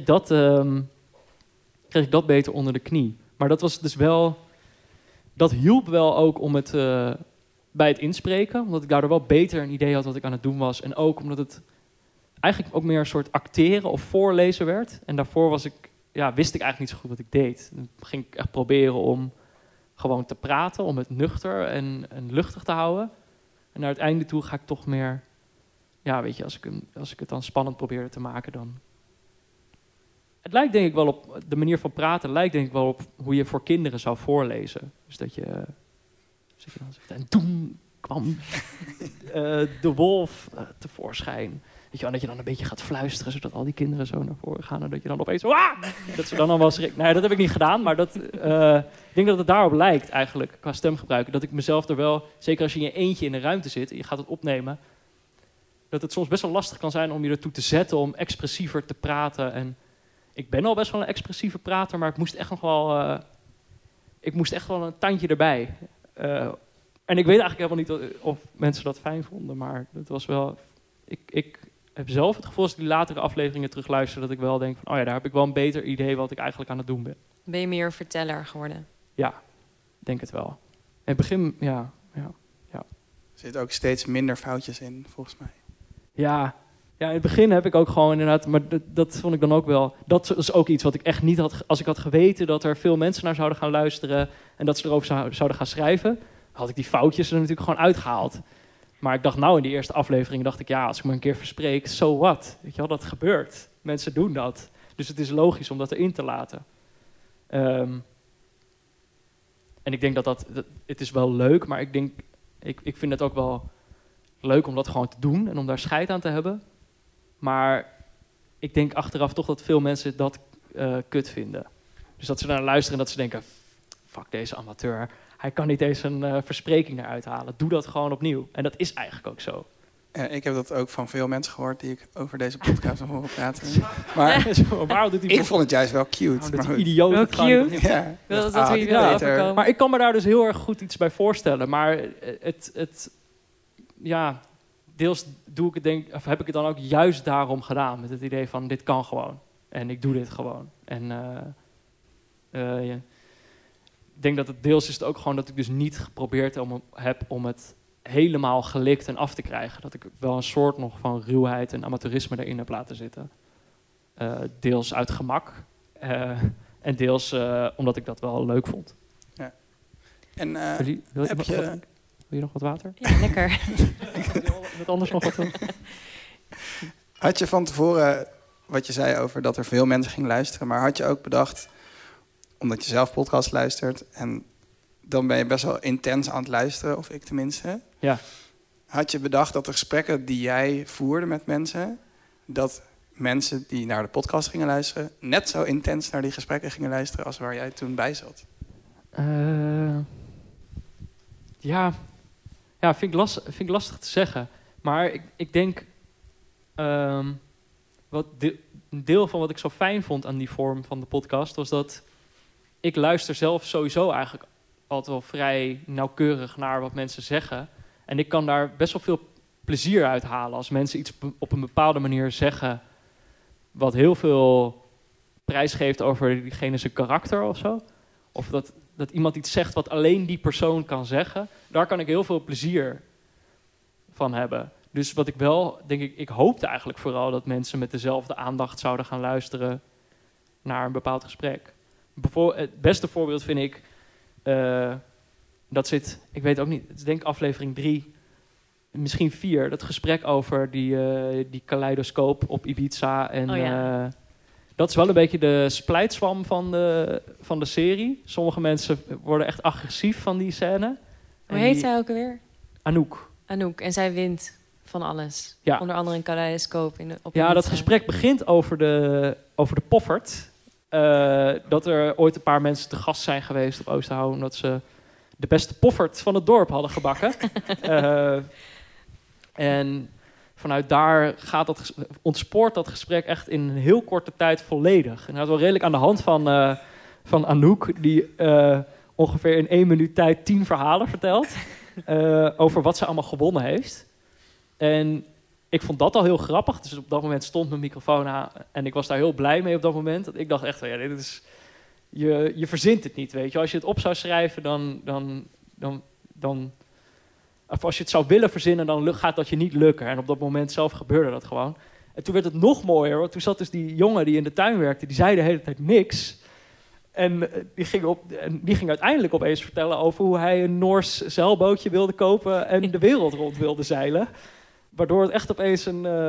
ik dat beter onder de knie. Maar dat was dus wel... Dat hielp wel ook om het... bij het inspreken, omdat ik daardoor wel beter een idee had wat ik aan het doen was. En ook omdat het eigenlijk ook meer een soort acteren of voorlezen werd. En daarvoor wist ik eigenlijk niet zo goed wat ik deed. Dan ging ik echt proberen om gewoon te praten, om het nuchter en luchtig te houden. En naar het einde toe ga ik toch meer... Ja, weet je, als ik het dan spannend probeerde te maken, dan... Het lijkt denk ik wel op... De manier van praten lijkt denk ik wel op hoe je voor kinderen zou voorlezen. Dus dat je... En toen kwam de wolf tevoorschijn. Weet je, en dat je dan een beetje gaat fluisteren, zodat al die kinderen zo naar voren gaan. En dat je dan opeens dat ze dan wel schrikken. Nee, dat heb ik niet gedaan, maar ik denk dat het daarop lijkt eigenlijk, qua stemgebruik. Dat ik mezelf er wel, zeker als je in je eentje in een ruimte zit en je gaat het opnemen, dat het soms best wel lastig kan zijn om je ertoe te zetten om expressiever te praten. En ik ben al best wel een expressieve prater, maar ik moest echt nog wel... een tandje erbij. En ik weet eigenlijk helemaal niet of mensen dat fijn vonden, maar dat was wel... Ik heb zelf het gevoel als ik die latere afleveringen terugluister, dat ik wel denk van, oh ja, daar heb ik wel een beter idee wat ik eigenlijk aan het doen ben. Ben je meer verteller geworden? Ja, denk het wel. In het begin, ja. Er zitten ook steeds minder foutjes in, volgens mij. Ja, in het begin heb ik ook gewoon inderdaad... Maar dat vond ik dan ook wel... Dat is ook iets wat ik echt niet had... Als ik had geweten dat er veel mensen naar zouden gaan luisteren... en dat ze erover zouden gaan schrijven... had ik die foutjes er natuurlijk gewoon uitgehaald. Maar ik dacht in die eerste aflevering... dacht ik, ja, als ik me een keer verspreek... so what? Weet je wel, dat gebeurt. Mensen doen dat. Dus het is logisch om dat erin te laten. En ik denk dat het is wel leuk... maar ik denk... Ik vind het ook wel leuk om dat gewoon te doen... en om daar scheid aan te hebben... Maar ik denk achteraf toch dat veel mensen dat kut vinden. Dus dat ze naar luisteren en dat ze denken... fuck deze amateur, hij kan niet eens een verspreking eruit halen. Doe dat gewoon opnieuw. En dat is eigenlijk ook zo. Ik heb dat ook van veel mensen gehoord die ik over deze podcast heb horen praten. Maar ik vond het juist wel cute. Dat idioot. Wel cute. Ja. Dat hoe je wil overkomen. Maar ik kan me daar dus heel erg goed iets bij voorstellen. Maar deels heb ik het dan ook juist daarom gedaan. Met het idee van, dit kan gewoon. En ik doe dit gewoon. En ik denk dat het deels is het ook gewoon dat ik dus niet geprobeerd heb om het helemaal gelikt en af te krijgen. Dat ik wel een soort nog van ruwheid en amateurisme erin heb laten zitten. Deels uit gemak. En deels omdat ik dat wel leuk vond. Ja. En wil je nog wat water? Ja, lekker. Met anders nog wat? Had je van tevoren wat je zei over dat er veel mensen gingen luisteren. Maar had je ook bedacht, omdat je zelf podcast luistert... en dan ben je best wel intens aan het luisteren, of ik tenminste. Ja. Had je bedacht dat de gesprekken die jij voerde met mensen... dat mensen die naar de podcast gingen luisteren... net zo intens naar die gesprekken gingen luisteren... als waar jij toen bij zat? Ja, vind ik lastig te zeggen. Maar ik denk... een deel van wat ik zo fijn vond aan die vorm van de podcast... was dat ik luister zelf sowieso eigenlijk altijd wel vrij nauwkeurig naar wat mensen zeggen. En ik kan daar best wel veel plezier uit halen als mensen iets op een bepaalde manier zeggen... wat heel veel prijs geeft over diegene zijn karakter of zo. Of dat iemand iets zegt wat alleen die persoon kan zeggen. Daar kan ik heel veel plezier van hebben. Dus wat ik wel, denk ik hoopte eigenlijk vooral... dat mensen met dezelfde aandacht zouden gaan luisteren naar een bepaald gesprek. Het beste voorbeeld vind ik... dat zit, ik weet ook niet, het is denk ik aflevering 3, misschien 4... dat gesprek over die kaleidoscoop op Ibiza. En dat is wel een beetje de splijtswam van de serie. Sommige mensen worden echt agressief van die scène. Hoe heet zij ook alweer? Anouk. En zij wint van alles. Ja. Onder andere een kaleidoscoop op Ja, dat Ibiza. gesprek begint over de Poffert. Dat er ooit een paar mensen te gast zijn geweest op Oosterhout... omdat ze de beste Poffert van het dorp hadden gebakken. En vanuit daar ontspoort dat gesprek echt in een heel korte tijd volledig. En dat is wel redelijk aan de hand van Anouk... die ongeveer in 1 minuut tijd 10 verhalen vertelt... over wat ze allemaal gewonnen heeft. En ik vond dat al heel grappig. Dus op dat moment stond mijn microfoon aan... en ik was daar heel blij mee op dat moment. Dat ik dacht echt, ja, dit is... Je verzint het niet, weet je. Als je het op zou schrijven, dan of als je het zou willen verzinnen, dan gaat dat je niet lukken. En op dat moment zelf gebeurde dat gewoon. En toen werd het nog mooier, want toen zat dus die jongen die in de tuin werkte... die zei de hele tijd niks... En die ging uiteindelijk opeens vertellen over hoe hij een Noors zeilbootje wilde kopen... en de wereld rond wilde zeilen. Waardoor het echt opeens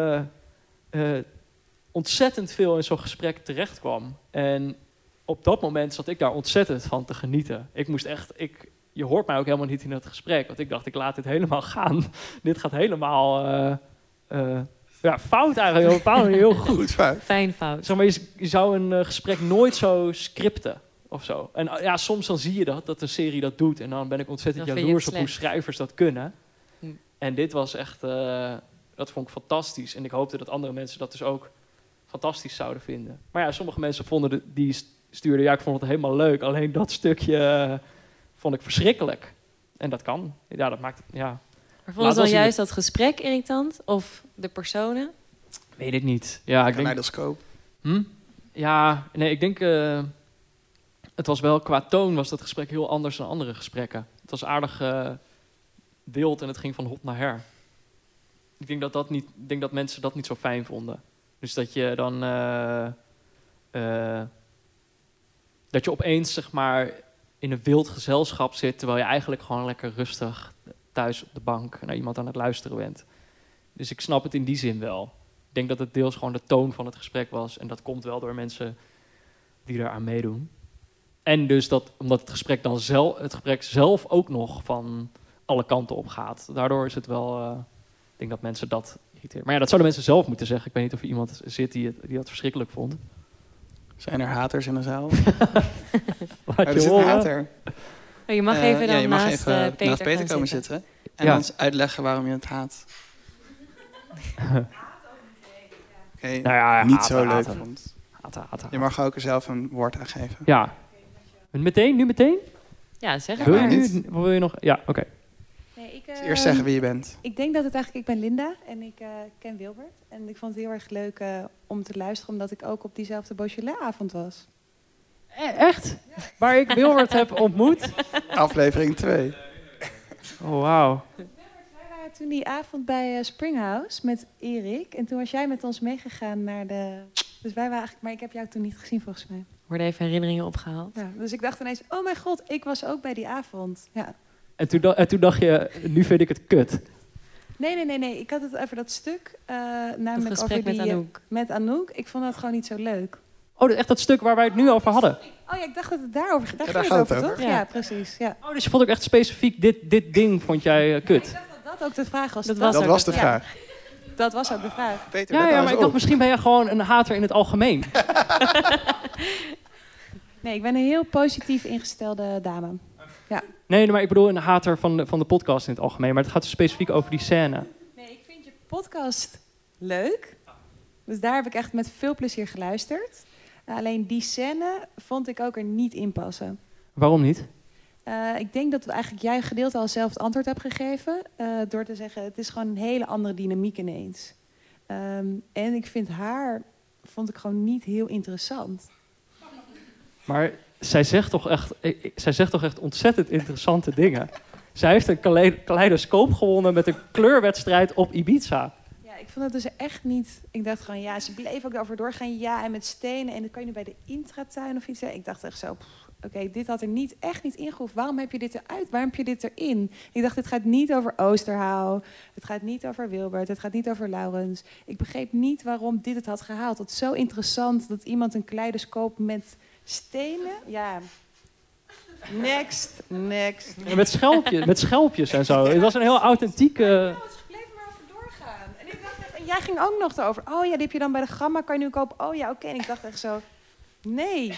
ontzettend veel in zo'n gesprek terecht kwam. En op dat moment zat ik daar ontzettend van te genieten. Je hoort mij ook helemaal niet in dat gesprek. Want ik dacht, ik laat dit helemaal gaan. Dit gaat helemaal fout eigenlijk. Op een bepaalde manier heel goed. Fijn fout. Zeg maar, je zou een gesprek nooit zo scripten of zo. En ja, soms dan zie je dat de serie dat doet. En dan ben ik ontzettend jaloers op hoe schrijvers dat kunnen. En dit was echt... dat vond ik fantastisch. En ik hoopte dat andere mensen dat dus ook fantastisch zouden vinden. Maar ja, sommige mensen die stuurden... Ja, ik vond het helemaal leuk. Alleen dat stukje vond ik verschrikkelijk. En dat kan. Ja, dat maakt... Ja. Maar vond het dan juist dat gesprek irritant? Of de personen? Weet ik niet. Ja, ik kaleidoscoop. Ja, nee, ik denk... het was wel, qua toon was dat gesprek heel anders dan andere gesprekken. Het was aardig wild en het ging van hot naar her. Ik denk dat mensen dat niet zo fijn vonden. Dus dat je dan... dat je opeens, zeg maar, in een wild gezelschap zit... terwijl je eigenlijk gewoon lekker rustig thuis op de bank naar iemand aan het luisteren bent. Dus ik snap het in die zin wel. Ik denk dat het deels gewoon de toon van het gesprek was. En dat komt wel door mensen die eraan meedoen. En dus omdat het gesprek dan zelf ook nog van alle kanten op gaat. Daardoor is het wel... ik denk dat mensen dat irriteren. Maar ja, dat zouden mensen zelf moeten zeggen. Ik weet niet of er iemand zit die dat verschrikkelijk vond. Zijn er haters in de zaal? Er zit een hater. Je mag even dan naast Peter komen zitten. En dan uitleggen waarom je het haat. Niet zo leuk vond. Je mag ook er zelf een woord aan geven. Ja. Nu meteen? Ja, zeg het maar. Wil je nog? Ja, oké. Nee, eerst zeggen wie je bent. Ik denk dat het eigenlijk... Ik ben Linda en ik ken Wilbert. En ik vond het heel erg leuk om te luisteren... omdat ik ook op diezelfde Beaujolais-avond was. Echt? Ja. Waar ik Wilbert heb ontmoet? Aflevering 2. Oh, wauw. Wij waren toen die avond bij Springhouse met Erik. En toen was jij met ons meegegaan naar de... Dus wij waren eigenlijk... Maar ik heb jou toen niet gezien, volgens mij. Worden even herinneringen opgehaald. Ja, dus ik dacht ineens... Oh mijn god, ik was ook bij die avond. Ja. En toen dacht je... Nu vind ik het kut. Nee. Ik had het over dat stuk. Namelijk Het gesprek over met Anouk. Met Anouk. Ik vond dat gewoon niet zo leuk. Oh, echt dat stuk waar wij het nu over hadden. Oh ja, ik dacht dat het daarover ging. Daar Ja, ging daar het gaat over, het toch? over. Ja, precies. Ja. Oh, dus je vond ook echt specifiek dit ding vond jij kut. Ik dacht dat dat ook de vraag was. Dat Dat ook was de het- vraag. Dat was ook de vraag. Peter, Ja, let nou maar eens ik dacht op. misschien ben je gewoon een hater in het algemeen. Nee, ik ben een heel positief ingestelde dame. Nee, maar ik bedoel een hater van de podcast in het algemeen. Maar het gaat dus specifiek over die scène. Nee, ik vind je podcast leuk. Dus daar heb ik echt met veel plezier geluisterd. Alleen die scène vond ik ook er niet in passen. Waarom niet? Ik denk dat eigenlijk jij gedeelte al zelf het antwoord hebt gegeven. Door te zeggen, het is gewoon een hele andere dynamiek ineens. En ik vind vond ik gewoon niet heel interessant. Maar zij zegt toch echt ontzettend interessante dingen. Zij heeft een kaleidoscoop gewonnen met een kleurwedstrijd op Ibiza. Ja, ik vond het dus echt niet... Ik dacht gewoon, ja, ze bleef ook daarover doorgaan. Ja, en met stenen. En dat kan je nu bij de intratuin of iets. Ik dacht echt zo, oké, dit had er echt niet ingehoefd. Waarom heb je dit eruit? Waarom heb je dit erin? Ik dacht, dit gaat niet over Oosterhout. Het gaat niet over Wilbert. Het gaat niet over Laurens. Ik begreep niet waarom dit het had gehaald. Het is zo interessant dat iemand een kaleidoscoop met stenen... Ja, next. En met schelpjes en zo. Het was een heel authentieke... Ze bleef maar over doorgaan. En ik dacht echt, en jij ging ook nog erover. Oh ja, die heb je dan bij de Gamma, kan je nu kopen. Oh ja, oké. En ik dacht echt zo, nee.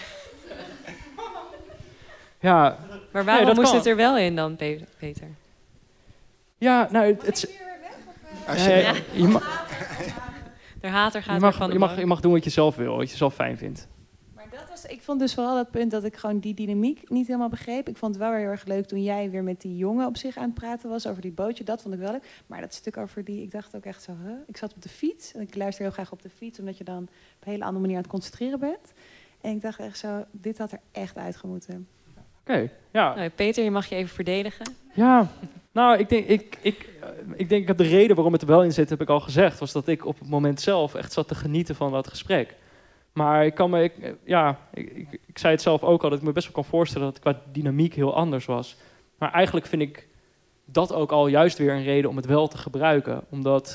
Ja, Maar waarom dat moest kan. het er wel in dan, Peter? ja, nou, het Als nee, je, je mag, De hater gaat je, er van mag, je mag doen wat je zelf wil, wat je zelf fijn vindt. Maar ik vond dus vooral dat punt dat ik gewoon die dynamiek niet helemaal begreep. Ik vond het wel weer heel erg leuk toen jij weer met die jongen op zich aan het praten was over die bootje. Dat vond ik wel leuk. Maar dat stuk over ik dacht ook echt zo, ik zat op de fiets. En ik luister heel graag op de fiets, omdat je dan op een hele andere manier aan het concentreren bent. En ik dacht echt zo, dit had er echt uitgemoeten. Oké, ja. Nou, Peter, je mag je even verdedigen. Ja, nou, ik denk dat de reden waarom het er wel in zit, heb ik al gezegd, was dat ik op het moment zelf echt zat te genieten van dat gesprek. Maar ik zei het zelf ook al, dat ik me best wel kan voorstellen dat het qua dynamiek heel anders was. Maar eigenlijk vind ik dat ook al juist weer een reden om het wel te gebruiken.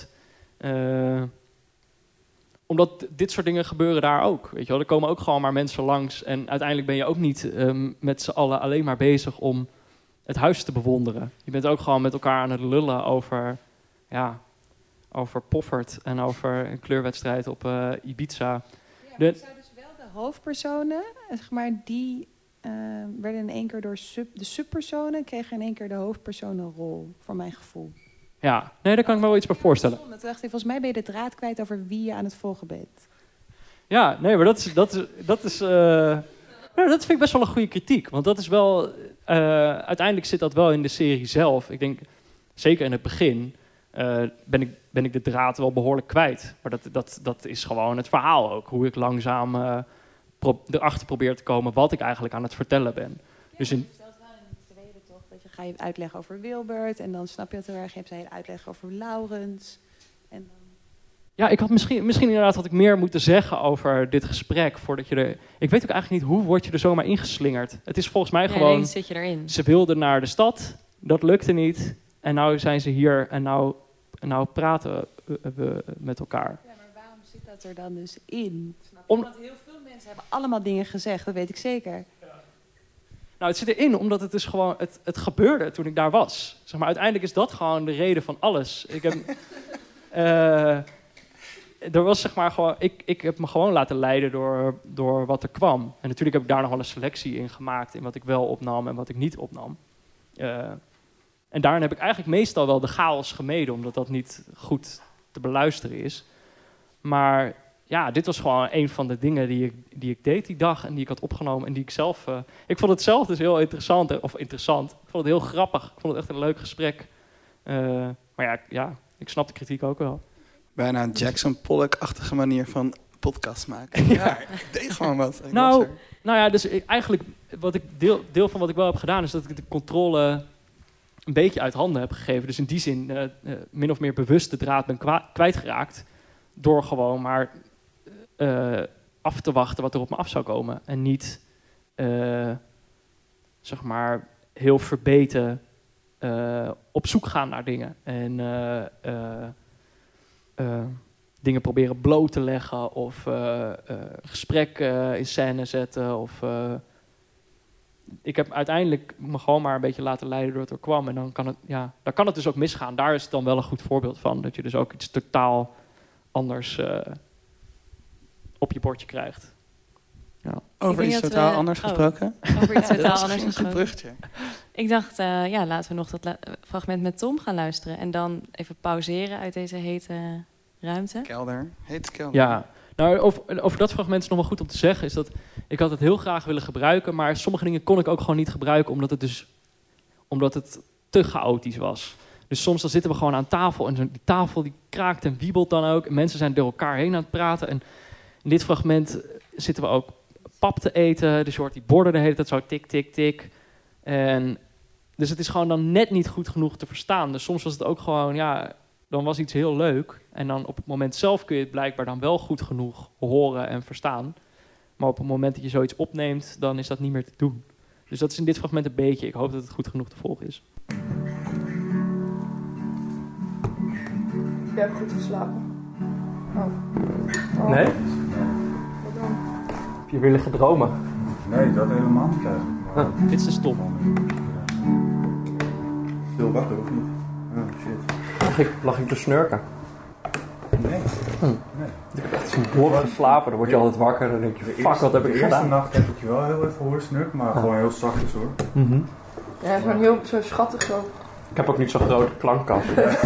Omdat dit soort dingen gebeuren daar ook. Weet je wel? Er komen ook gewoon maar mensen langs. En uiteindelijk ben je ook niet met z'n allen alleen maar bezig om het huis te bewonderen. Je bent ook gewoon met elkaar aan het lullen over Poffert en over een kleurwedstrijd op Ibiza. Ja, maar ik zou dus wel de hoofdpersonen, zeg maar, die werden in één keer door de subpersonen, kregen in één keer de hoofdpersonenrol, voor mijn gevoel. Ja, nee, daar kan ik me wel iets bij voorstellen. Toen dacht ik, volgens mij ben je de draad kwijt over wie je aan het volgen bent. Ja, nee, maar dat vind ik best wel een goede kritiek. Want dat is wel... uiteindelijk zit dat wel in de serie zelf. Ik denk, zeker in het begin... ben ik de draad wel behoorlijk kwijt. Maar dat is gewoon het verhaal ook. Hoe ik langzaam erachter probeer te komen wat ik eigenlijk aan het vertellen ben. Ja, dus je vertelt wel in het tweede toch, dat je ga je uitleggen over Wilbert... en dan snap je het heel erg, je hebt een hele uitleg over Laurens... En dan... Ja, ik had misschien inderdaad had ik meer moeten zeggen over dit gesprek voordat je er... Ik weet ook eigenlijk niet hoe word je er zomaar ingeslingerd. Het is volgens mij gewoon... ineens zit je erin. Ze wilden naar de stad, dat lukte niet. En nou zijn ze hier en nou praten we met elkaar. Ja, maar waarom zit dat er dan dus in? Snap je? Om- Want heel veel mensen hebben allemaal dingen gezegd, dat weet ik zeker. Nou, het zit erin omdat het dus gewoon... Het gebeurde toen ik daar was. Zeg maar, uiteindelijk is dat gewoon de reden van alles. Ik heb... er was zeg maar gewoon... Ik heb me gewoon laten leiden door wat er kwam. En natuurlijk heb ik daar nog wel een selectie in gemaakt... in wat ik wel opnam en wat ik niet opnam. En daarin heb ik eigenlijk meestal wel de chaos gemeden... omdat dat niet goed te beluisteren is. Maar ja, dit was gewoon een van de dingen die ik deed die dag... en die ik had opgenomen en die ik zelf... ik vond het zelf dus heel interessant. Ik vond het heel grappig. Ik vond het echt een leuk gesprek. Maar ja, ik snap de kritiek ook wel. bijna een Jackson Pollock-achtige manier van podcast maken. Ja, ik deed gewoon wat. Ik was Nou er. ja, dus eigenlijk... Deel van wat ik wel heb gedaan... is dat ik de controle een beetje uit handen heb gegeven. Dus in die zin min of meer bewust de draad ben kwijtgeraakt... door gewoon maar af te wachten wat er op me af zou komen. En niet, zeg maar, heel verbeten op zoek gaan naar dingen. En dingen proberen bloot te leggen of gesprek in scène zetten. Of, ik heb uiteindelijk me gewoon maar een beetje laten leiden door wat er kwam. En dan kan het dus ook misgaan. Daar is het dan wel een goed voorbeeld van. Dat je dus ook iets totaal anders op je bordje krijgt. Ja. Over iets totaal anders gesproken. Over iets totaal Dat anders is een goed bruggetje. Ik dacht, laten we nog dat fragment met Tom gaan luisteren. En dan even pauzeren uit deze hete ruimte. Kelder. Hete kelder. Ja, nou, over dat fragment is nog wel goed om te zeggen. Is dat ik had het heel graag willen gebruiken. Maar sommige dingen kon ik ook gewoon niet gebruiken. Omdat het te chaotisch was. Dus soms dan zitten we gewoon aan tafel. En die tafel die kraakt en wiebelt dan ook. En mensen zijn door elkaar heen aan het praten. En in dit fragment zitten we ook pap te eten. Dus je hoort die borden de hele tijd zo tik, tik, tik. En dus het is gewoon dan net niet goed genoeg te verstaan. Dus soms was het ook gewoon, dan was iets heel leuk. En dan op het moment zelf kun je het blijkbaar dan wel goed genoeg horen en verstaan. Maar op het moment dat je zoiets opneemt, dan is dat niet meer te doen. Dus dat is in dit fragment een beetje. Ik hoop dat het goed genoeg te volgen is. Je hebt goed geslapen. Oh. Nee? Wat dan? Heb je weer liggen dromen? Nee, dat helemaal niet eigenlijk. Dit is de stom. Veel wakker of niet? Oh shit. Lag ik te snurken? Nee. Nee. Ik heb echt zo'n doorgeslapen. Dan word je altijd wakker en dan denk je, fuck, wat heb ik gedaan? De eerste nacht heb ik je wel heel even horen snurken, maar gewoon heel zachtjes hoor. Mm-hmm. Ja, zo'n heel zo schattig zo. Ik heb ook niet zo'n grote klankkast.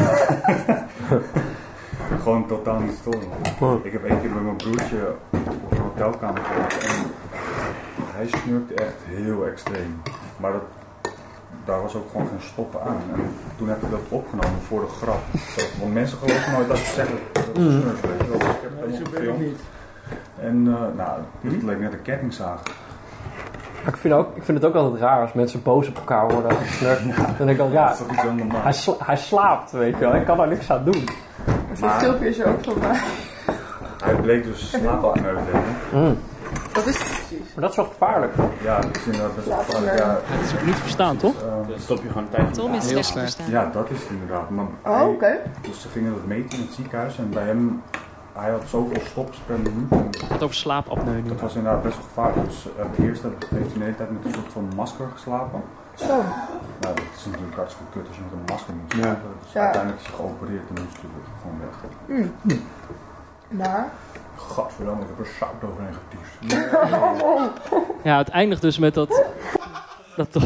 Gewoon totaal niet storen. Ik heb 1 keer met mijn broertje op een hotelkamer gezeten en hij snurkte echt heel extreem. Maar daar was ook gewoon geen stoppen aan. En toen heb ik dat opgenomen voor de grap. Want mensen geloven nooit dat ik zeg dat ik snurk. Weet je wel. Ik heb het helemaal gefilmd. En het leek net een kettingzaag. Ik vind het ook altijd raar als mensen boos op elkaar worden als ik snurk. Dan denk ik al, Dat is toch iets heel normaals. hij slaapt, weet je wel. Ik kan daar niks aan doen. Zo'n filmpje is er ook van mij. Hij bleek dus slaapapneu te hebben. Wat is het precies? Maar dat is wel gevaarlijk, toch? Ja, dat is inderdaad best wel gevaarlijk. Ja, Het is ook niet te verstaan, toch? Dan stop je gewoon een tijdje. Tom is Heel slecht slecht. verstaan. ja, dat is het inderdaad. Maar Oké. Dus ze gingen dat meten in het ziekenhuis en bij hem, hij had zoveel stops per minuut. En Het gaat over slaapapneu nu. dat was inderdaad best wel gevaarlijk. Dus eerst heeft hij de hele tijd met een soort van masker geslapen. Zo. Nou, dat is natuurlijk hartstikke kut als je met een masker moet slapen. Dus Ja. uiteindelijk is hij geopereerd en moest hij gewoon weg. Maar? Gadverdamme, ik heb er zout overheen getiefd. Ja, het eindigt dus met dat toch,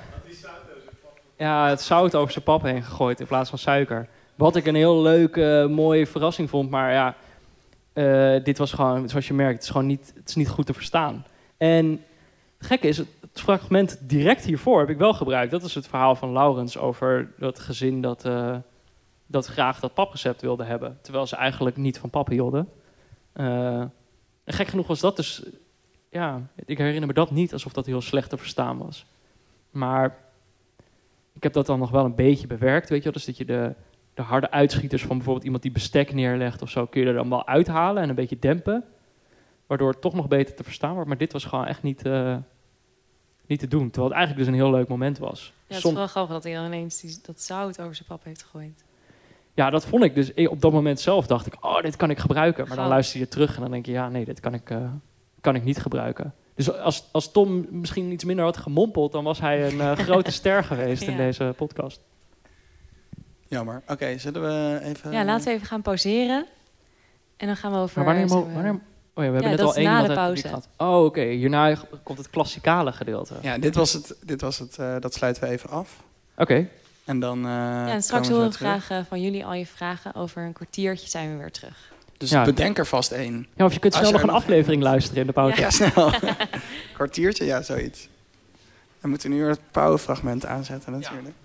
ja, het zout over zijn pap heen gegooid in plaats van suiker. Wat ik een heel leuke, mooie verrassing vond. Maar ja, dit was gewoon, zoals je merkt, het is gewoon niet goed te verstaan. En het gekke is, het fragment direct hiervoor heb ik wel gebruikt. Dat is het verhaal van Laurens over dat gezin dat graag dat paprecept wilde hebben. Terwijl ze eigenlijk niet van pap hielden. En gek genoeg was dat dus... Ja, ik herinner me dat niet alsof dat heel slecht te verstaan was. Maar ik heb dat dan nog wel een beetje bewerkt, weet je wel. Dus dat je de harde uitschieters van bijvoorbeeld iemand die bestek neerlegt of zo... kun je er dan wel uithalen en een beetje dempen. Waardoor het toch nog beter te verstaan wordt. Maar dit was gewoon echt niet te doen. Terwijl het eigenlijk dus een heel leuk moment was. Ja, het is wel grappig dat hij dan ineens dat zout over zijn pap heeft gegooid. Ja, dat vond ik dus. Op dat moment zelf dacht ik, oh, dit kan ik gebruiken. Maar dan Gaaf. luister je terug en dan denk je, ja, nee, dit kan ik niet gebruiken. Dus als Tom misschien iets minder had gemompeld, dan was hij een grote ster geweest in deze podcast. Jammer. Oké, zullen we even... Ja, laten we even gaan pauzeren. En dan gaan we over... Maar wanneer oh ja, we hebben net dat al is na één de wat pauze. gehad. Oh, oké. Hierna komt het klassikale gedeelte. Ja, dit was het. Dat sluiten we even af. Oké. En dan Ja, en straks komen horen we we zo terug. graag van jullie al je vragen. Over een kwartiertje zijn we weer terug. Dus Ja. bedenk er vast één. Ja, of je kunt Als snel je nog er een nog- aflevering luisteren in de pauze. Ja, snel. Kwartiertje, ja, zoiets. Dan moeten we nu weer het pauwfragment aanzetten natuurlijk.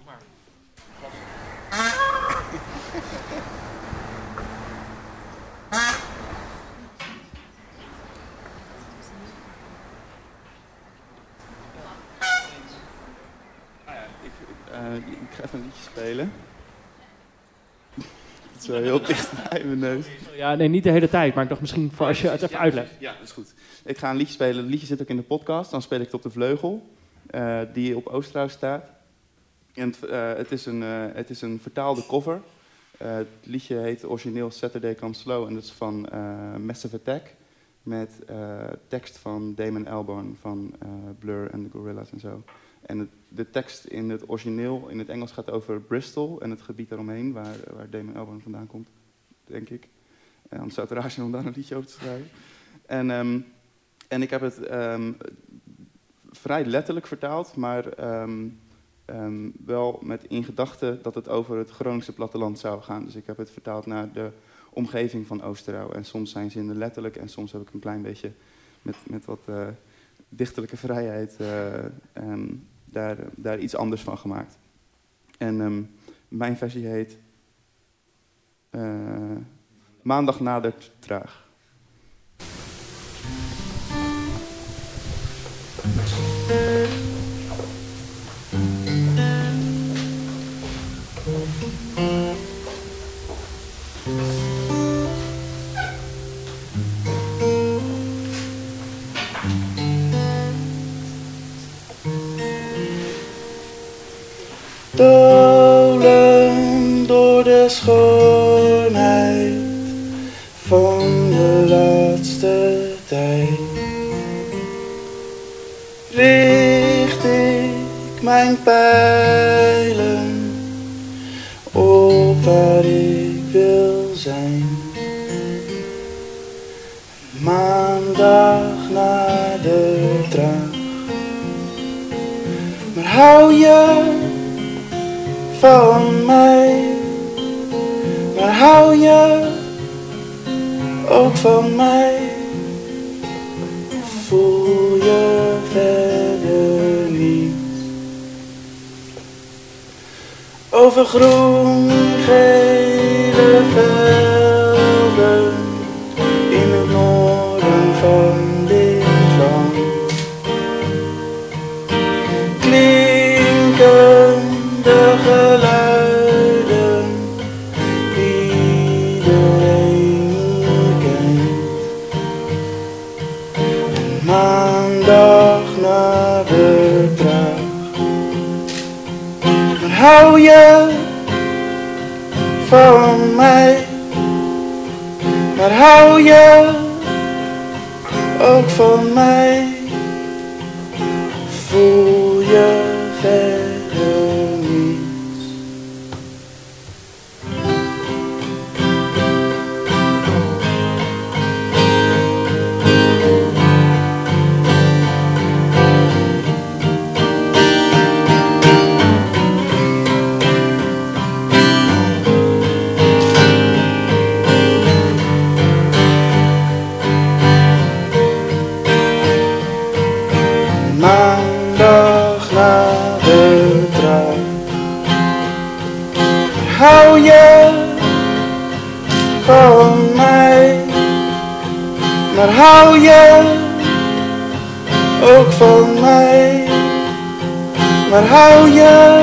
Ik ga even een liedje spelen. Het is wel heel dicht bij mijn neus. Ja, nee, niet de hele tijd. Maar ik dacht misschien voor als je het even uitlegt. Ja, dat is goed. Ik ga een liedje spelen. Het liedje zit ook in de podcast. Dan speel ik het op de vleugel. Die op Oosterhuis staat. En het is een vertaalde cover. Het liedje heet origineel Saturday Comes Slow en dat is van Massive Attack. Met tekst van Damon Albarn van Blur en de Gorillaz en zo. En de tekst in het origineel in het Engels gaat over Bristol en het gebied daaromheen, waar Damon Albarn vandaan komt, denk ik. Anders zou het raar zijn om daar een liedje over te schrijven. En ik heb het vrij letterlijk vertaald, maar wel met in gedachte dat het over het Groningse platteland zou gaan. Dus ik heb het vertaald naar de omgeving van Oosterhout. En soms zijn zinnen letterlijk en soms heb ik een klein beetje met wat dichterlijke vrijheid daar iets anders van gemaakt. En mijn versie heet Maandag nadert traag. Dolen door de schoonheid van de laatste tijd, richt ik mijn pijlen op waar ik wil zijn. Maandag naar de traag, maar hou je van mij, maar hou je ook van mij? Voel je verder niet over groen-gele velden in het noorden van dit land? Klinkende geluiden die iedereen kent. En maandag naar de traag. Maar hou je van mij? Maar hou je ook van mij? Voel je verder niets? Maandag naar de traag. Hou je van mij? Maar hou je ook van mij? Maar hou je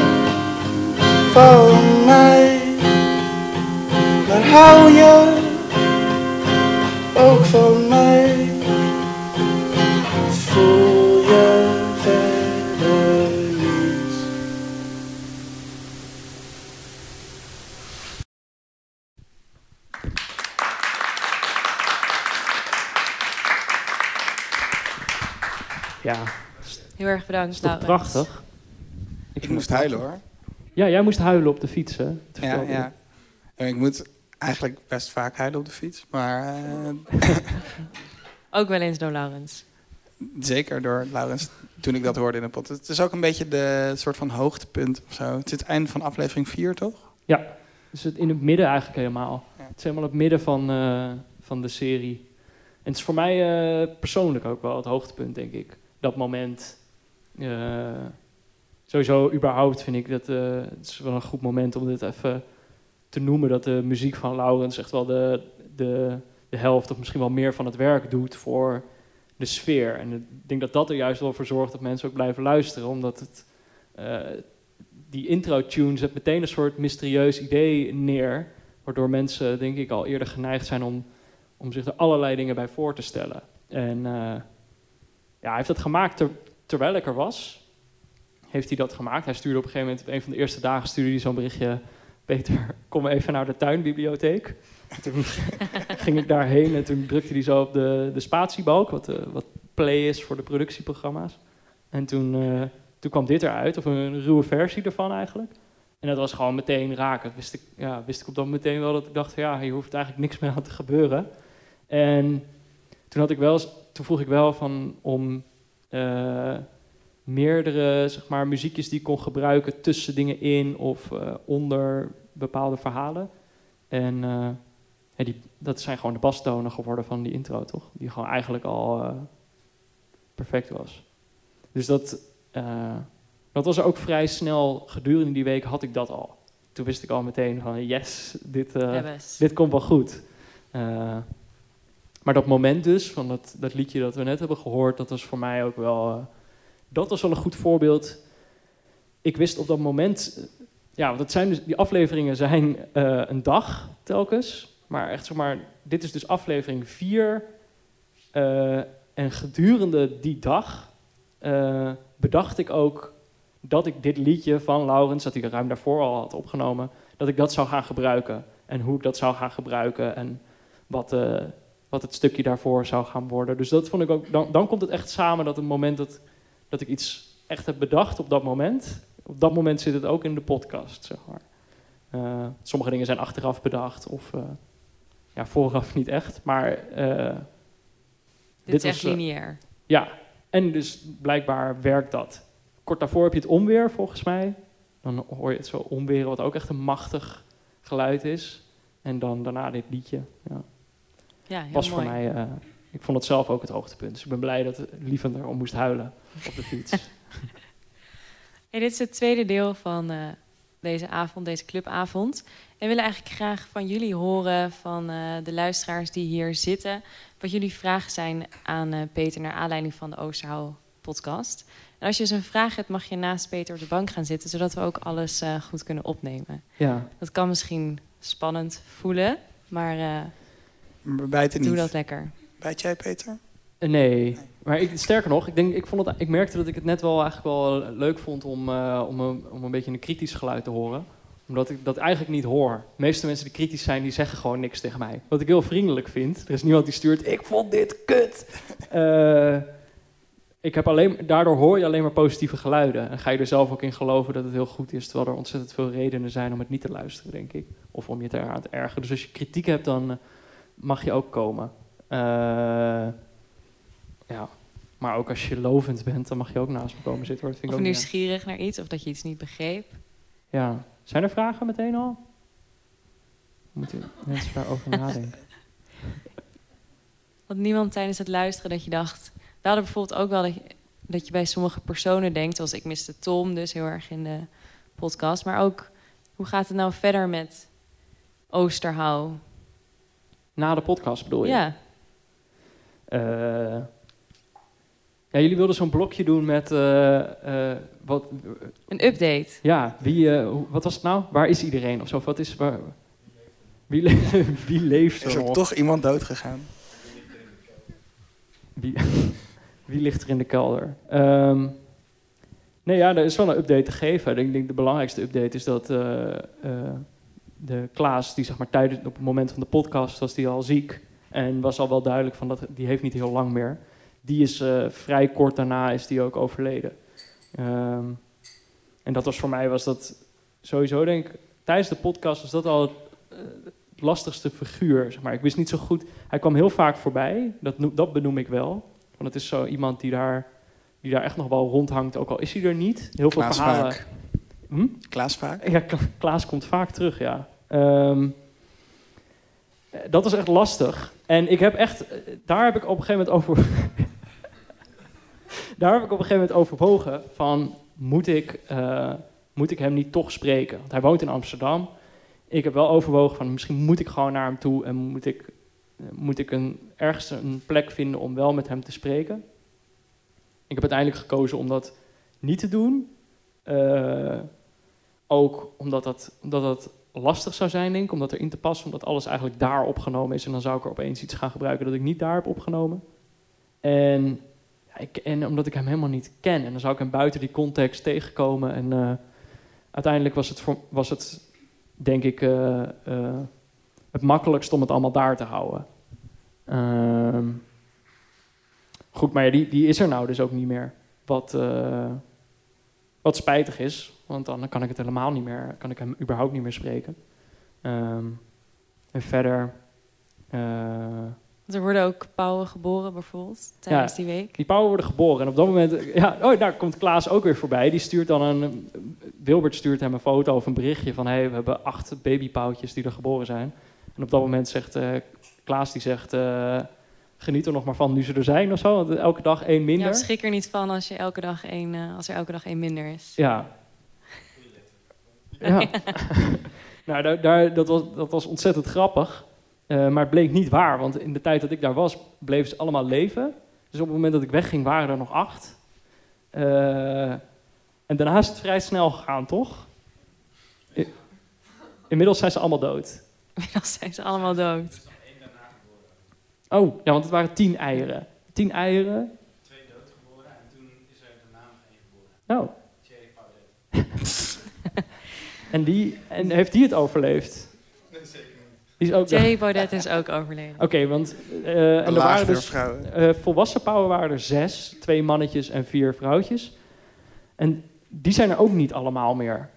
van mij? Maar hou je ook van mij? Voel je verder niets? Ja, Heel erg bedankt, is toch Laurens. prachtig? Ik moest huilen hoor. Ja, jij moest huilen op de fiets, hè? Dat Ja, vertelde je. ja. Ik moet eigenlijk best vaak huilen op de fiets, maar Ook wel eens door Laurens. zeker door Laurens toen ik dat hoorde in de pot. Het is ook een beetje de soort van hoogtepunt of zo. Het is het einde van aflevering 4, toch? Ja, dus het in het midden eigenlijk helemaal. Ja. Het is helemaal het midden van de serie. En het is voor mij persoonlijk ook wel het hoogtepunt, denk ik. Dat moment. Sowieso, überhaupt vind ik dat het is wel een goed moment om dit even te noemen. Dat de muziek van Laurens echt wel de helft of misschien wel meer van het werk doet voor de sfeer. En ik denk dat dat er juist wel voor zorgt dat mensen ook blijven luisteren. Omdat het die intro-tune zet meteen een soort mysterieus idee neer. Waardoor mensen, denk ik, al eerder geneigd zijn om zich er allerlei dingen bij voor te stellen. En hij heeft dat gemaakt terwijl ik er was. heeft hij dat gemaakt. Hij stuurde op een gegeven moment, op een van de eerste dagen stuurde hij zo'n berichtje: Peter, kom even naar de tuinbibliotheek. Toen ging ik daarheen en toen drukte hij zo op de spatiebalk, wat play is voor de productieprogramma's. En toen kwam dit eruit, of een ruwe versie ervan eigenlijk. En dat was gewoon meteen raken. Wist ik op dat meteen wel dat ik dacht, hier hoeft eigenlijk niks meer aan te gebeuren. En toen vroeg ik wel om meerdere, zeg maar, muziekjes die ik kon gebruiken tussen dingen in of onder bepaalde verhalen. En dat zijn gewoon de bastonen geworden van die intro, toch? Die gewoon eigenlijk al perfect was. Dus dat was ook vrij snel. Gedurende die week had ik dat al. Toen wist ik al meteen van yes, dit komt wel goed. Maar dat moment dus, van dat liedje dat we net hebben gehoord, dat was voor mij ook wel... dat was wel een goed voorbeeld. Ik wist op dat moment... want het zijn dus, die afleveringen zijn een dag telkens. Maar echt, zeg maar, dit is dus aflevering 4. En gedurende die dag bedacht ik ook dat ik dit liedje van Laurens, dat hij er ruim daarvoor al had opgenomen, dat ik dat zou gaan gebruiken. En hoe ik dat zou gaan gebruiken en wat het stukje daarvoor zou gaan worden. Dus dat vond ik ook, dan komt het echt samen, dat het moment dat ik iets echt heb bedacht op dat moment. Op dat moment zit het ook in de podcast, zeg maar. Sommige dingen zijn achteraf bedacht of vooraf niet echt, maar... dit is echt lineair. Ja, en dus blijkbaar werkt dat. Kort daarvoor heb je het onweer, volgens mij. Dan hoor je het zo onweren, wat ook echt een machtig geluid is. En dan daarna dit liedje. Ja, heel was mooi. Voor mij... ik vond het zelf ook het hoogtepunt. Dus ik ben blij dat Lievend erom moest huilen op de fiets. Dit is het tweede deel van deze clubavond. En we willen eigenlijk graag van jullie horen, van de luisteraars die hier zitten, wat jullie vragen zijn aan Peter naar aanleiding van de Oosterhout podcast. En als je dus een vraag hebt, mag je naast Peter op de bank gaan zitten, zodat we ook alles goed kunnen opnemen. Ja. Dat kan misschien spannend voelen, maar doe dat lekker. Bijt jij, Peter? Nee. Maar sterker nog, ik merkte dat ik het net wel eigenlijk wel leuk vond om een beetje een kritisch geluid te horen. Omdat ik dat eigenlijk niet hoor. De meeste mensen die kritisch zijn, die zeggen gewoon niks tegen mij. Wat ik heel vriendelijk vind. Er is niemand die stuurt, ik vond dit kut. Daardoor hoor je alleen maar positieve geluiden. En ga je er zelf ook in geloven dat het heel goed is. Terwijl er ontzettend veel redenen zijn om het niet te luisteren, denk ik. Of om je eraan te ergeren. Dus als je kritiek hebt, dan mag je ook komen. Maar ook als je lovend bent, dan mag je ook naast me komen zitten. Dat vind ik of ook nieuwsgierig naar iets, of dat je iets niet begreep. Ja. Zijn er vragen meteen al? Moeten mensen daarover nadenken? Want niemand tijdens het luisteren dat je dacht... We hadden bijvoorbeeld ook wel dat je bij sommige personen denkt... zoals ik miste Tom dus heel erg in de podcast. Maar ook, hoe gaat het nou verder met Oosterhout? Na de podcast bedoel je? Ja. Jullie wilden zo'n blokje doen met... wat? Een update. Ja, wat was het nou? Waar is iedereen? Of zo? Wat is... Wie leeft er nog? Is er toch iemand dood gegaan? Wie ligt er in de kelder? Er is wel een update te geven. Ik denk de belangrijkste update is dat de Klaas, die zeg maar op het moment van de podcast was die al ziek. En was al wel duidelijk van dat die heeft niet heel lang meer. Die is vrij kort daarna is die ook overleden. En dat was voor mij, was dat sowieso denk ik, tijdens de podcast was dat al het lastigste figuur. Zeg maar. Ik wist niet zo goed, hij kwam heel vaak voorbij, dat benoem ik wel. Want het is zo iemand die daar echt nog wel rondhangt, ook al is hij er niet. Heel veel Klaas verhalen. Vaak. Klaas vaak? Ja, Klaas komt vaak terug, ja. Dat was echt lastig. En ik heb echt, daar heb ik op een gegeven moment overwogen van, moet ik hem niet toch spreken? Want hij woont in Amsterdam. Ik heb wel overwogen van, misschien moet ik gewoon naar hem toe en moet ik ergens een plek vinden om wel met hem te spreken. Ik heb uiteindelijk gekozen om dat niet te doen. Ook omdat dat lastig zou zijn, denk ik, om dat erin te passen, omdat alles eigenlijk daar opgenomen is en dan zou ik er opeens iets gaan gebruiken dat ik niet daar heb opgenomen. En En omdat ik hem helemaal niet ken. En dan zou ik hem buiten die context tegenkomen. En uiteindelijk was het denk ik, het makkelijkst om het allemaal daar te houden. Goed, maar ja, die is er nou dus ook niet meer. Wat spijtig is, want dan kan ik het helemaal niet meer, kan ik hem überhaupt niet meer spreken. En verder... Er worden ook pauwen geboren bijvoorbeeld, tijdens die week. Die pauwen worden geboren. En op dat moment... daar komt Klaas ook weer voorbij. Die stuurt dan Wilbert stuurt hem een foto of een berichtje van... hey, we hebben 8 babypauwtjes die er geboren zijn. En op dat moment zegt Klaas, die zegt... geniet er nog maar van nu ze er zijn of zo. Want elke dag 1 minder. Ja, schrik er niet van als er elke dag 1 minder is. Ja. Ja. Nou, dat was ontzettend grappig. Maar het bleek niet waar, want in de tijd dat ik daar was, bleven ze allemaal leven. Dus op het moment dat ik wegging, waren er nog 8. En daarna is het vrij snel gegaan, toch? Inmiddels zijn ze allemaal dood. Inmiddels zijn ze allemaal dood. Oh, ja, want het waren 10 eieren. 10 eieren. 2 doodgeboren en toen is er daarna nog 1 geboren. Oh. Thierry Baudet. En heeft die het overleefd? Nee, zeker niet. Die is ook Thierry Baudet is ook overleden. Oké, want en er waren dus volwassen pauwen waren er 6, 2 mannetjes en 4 vrouwtjes. En die zijn er ook niet allemaal meer.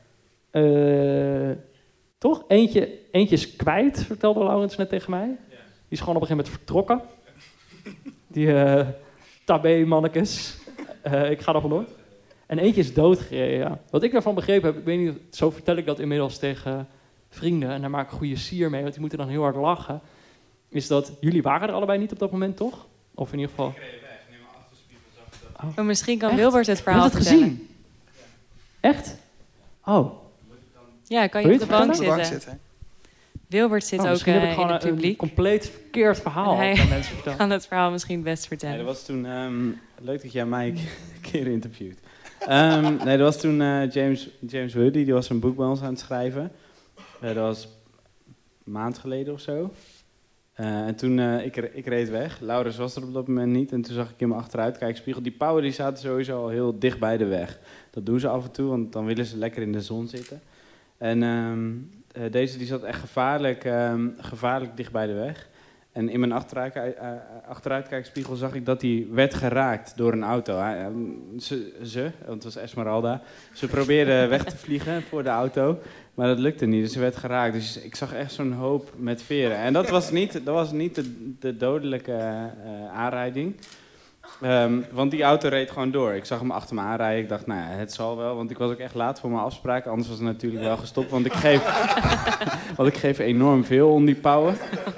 Toch? Eentje is kwijt, vertelde Laurens net tegen mij. Ja. Die is gewoon op een gegeven moment vertrokken. Die tabé-mannekes. Ik ga nog wel door. En eentje is doodgereden, ja. Wat ik daarvan begrepen heb, ik weet niet, zo vertel ik dat inmiddels tegen vrienden. En daar maak ik goede sier mee, want die moeten dan heel hard lachen. Is dat, jullie waren er allebei niet op dat moment, toch? Of in ieder geval... Ik reed weg, neem mijn achterspiegel, zag dat. Oh, misschien kan Echt? Wilbert het verhaal Heb je dat vertellen. gezien? Echt? Oh. Ja, kan je op de bank zitten. Wilbert zit ook misschien heb ik in gewoon het publiek. een compleet verkeerd verhaal Hij aan mensen vertellen. kan het verhaal misschien best vertellen. Nee, dat was toen... leuk dat jij mij een keer interviewt. Dat was toen James Woody, die was een boek bij ons aan het schrijven. Dat was een maand geleden of zo. En toen, ik reed weg. Laurens was er op dat moment niet. En toen zag ik in mijn achteruitkijkspiegel. Die pauwen die zaten sowieso al heel dicht bij de weg. Dat doen ze af en toe, want dan willen ze lekker in de zon zitten. En deze die zat echt gevaarlijk dicht bij de weg. En in mijn achteruitkijkspiegel zag ik dat hij werd geraakt door een auto. Want het was Esmeralda. Ze probeerde weg te vliegen voor de auto, maar dat lukte niet. Dus ze werd geraakt. Dus ik zag echt zo'n hoop met veren. En dat was niet de dodelijke aanrijding. Want die auto reed gewoon door. Ik zag hem achter me aanrijden. Ik dacht, nou ja, het zal wel. Want ik was ook echt laat voor mijn afspraak. Anders was het natuurlijk wel gestopt. Want ik geef enorm veel om die pauwen.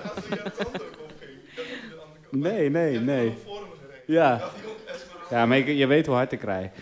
Nee. Ja, maar je weet hoe hard ik rij.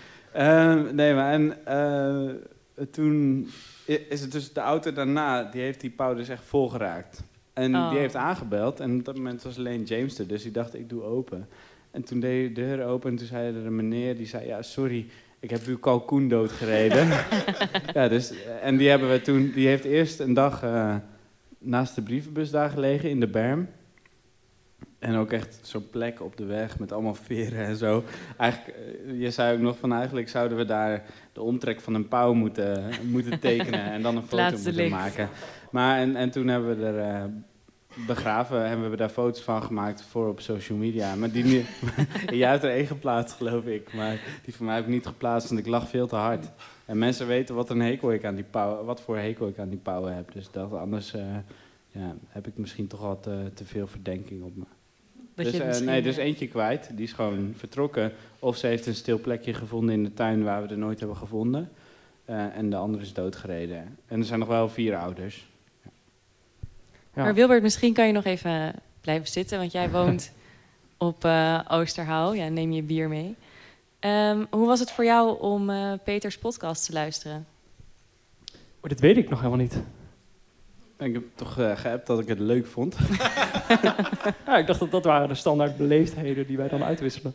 Toen is het dus de auto daarna, die heeft die pauw dus echt vol geraakt. En die heeft aangebeld. En op dat moment was alleen James er. Dus die dacht, ik doe open. En toen deed de deur open en toen zei er een meneer, die zei, ja, sorry, ik heb uw kalkoen doodgereden. Ja, dus, en die heeft eerst een dag naast de brievenbus daar gelegen in de berm. En ook echt zo'n plek op de weg met allemaal veren en zo. Eigenlijk, je zei ook nog van, eigenlijk zouden we daar de omtrek van een pauw moeten tekenen en dan een foto moeten maken. Maar en toen hebben we er begraven en we hebben daar foto's van gemaakt voor op social media. Maar jij hebt er 1 geplaatst, geloof ik. Maar die van mij heb ik niet geplaatst, want ik lag veel te hard. En mensen weten wat voor hekel ik aan die pauwen heb. Dus anders heb ik misschien toch al te veel verdenking op me. Dus eentje kwijt, die is gewoon vertrokken. Of ze heeft een stil plekje gevonden in de tuin waar we er nooit hebben gevonden. En de andere is doodgereden. En er zijn nog wel 4 ouders. Ja. Maar Wilbert, misschien kan je nog even blijven zitten, want jij woont op Oosterhout. Ja, neem je bier mee. Hoe was het voor jou om Peters podcast te luisteren? Oh, dat weet ik nog helemaal niet. Ik heb toch geappt dat ik het leuk vond. Ja, ik dacht dat waren de standaard beleefdheden die wij dan uitwisselen.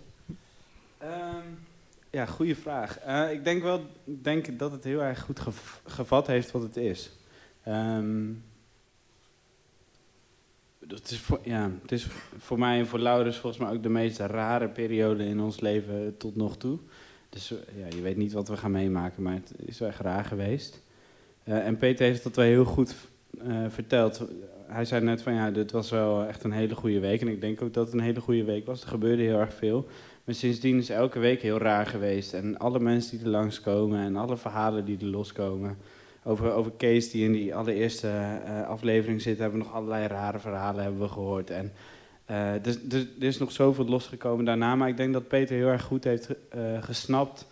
Ja, goede vraag. Ik denk dat het heel erg goed gevat heeft wat het is. Het is voor mij en voor Laurens volgens mij ook de meest rare periode in ons leven tot nog toe. Dus je weet niet wat we gaan meemaken, maar het is wel echt raar geweest. En Peter heeft dat wel heel goed verteld. Hij zei net van dit was wel echt een hele goede week. En ik denk ook dat het een hele goede week was. Er gebeurde heel erg veel. Maar sindsdien is elke week heel raar geweest. En alle mensen die er langskomen en alle verhalen die er loskomen. Over Kees die in die allereerste aflevering zit, hebben we nog allerlei rare verhalen hebben we gehoord. En er is nog zoveel losgekomen daarna. Maar ik denk dat Peter heel erg goed heeft gesnapt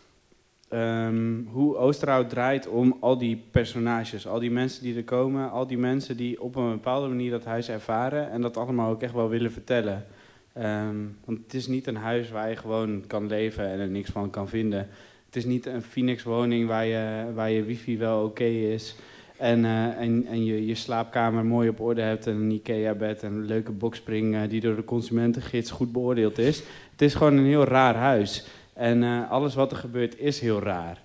hoe Oosterhout draait om al die personages. Al die mensen die er komen. Al die mensen die op een bepaalde manier dat huis ervaren. En dat allemaal ook echt wel willen vertellen. Want het is niet een huis waar je gewoon kan leven en er niks van kan vinden. Het is niet een Phoenix-woning waar je wifi wel oké is. En je slaapkamer mooi op orde hebt en een IKEA-bed en een leuke boxspring die door de consumentengids goed beoordeeld is. Het is gewoon een heel raar huis. En alles wat er gebeurt is heel raar.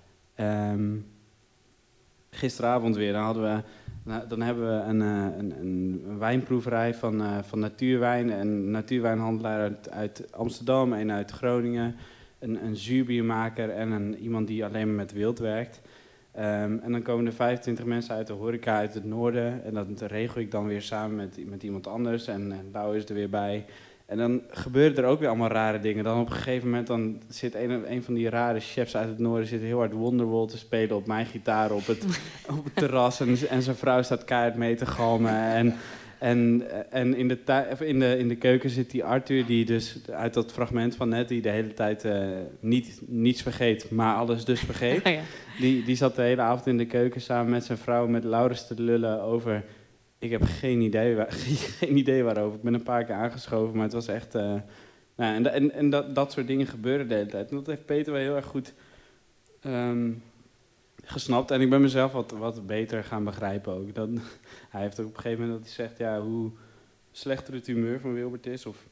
Gisteravond weer, dan hebben we een wijnproeverij van Natuurwijn. Een natuurwijnhandelaar uit Amsterdam en uit Groningen. Een zuurbiermaker en iemand die alleen maar met wild werkt. En dan komen er 25 mensen uit de horeca uit het noorden. En dat regel ik dan weer samen met iemand anders. En Lau is er weer bij. En dan gebeuren er ook weer allemaal rare dingen. Dan op een gegeven moment dan zit een van die rare chefs uit het noorden zit heel hard Wonderwall te spelen op mijn gitaar op het terras. En zijn vrouw staat keihard mee te galmen. En in de keuken zit die Arthur, die dus uit dat fragment van net, die de hele tijd niets vergeet, maar alles dus vergeet. Ja. Die zat de hele avond in de keuken samen met zijn vrouw, met Laurens te lullen over... Ik heb geen idee waarover. Ik ben een paar keer aangeschoven, maar het was echt... dat soort dingen gebeuren de hele tijd. En dat heeft Peter wel heel erg goed gesnapt. En ik ben mezelf wat beter gaan begrijpen ook. Hij heeft ook op een gegeven moment dat hij zegt... hoe slechter het humeur van Wilbert is, of...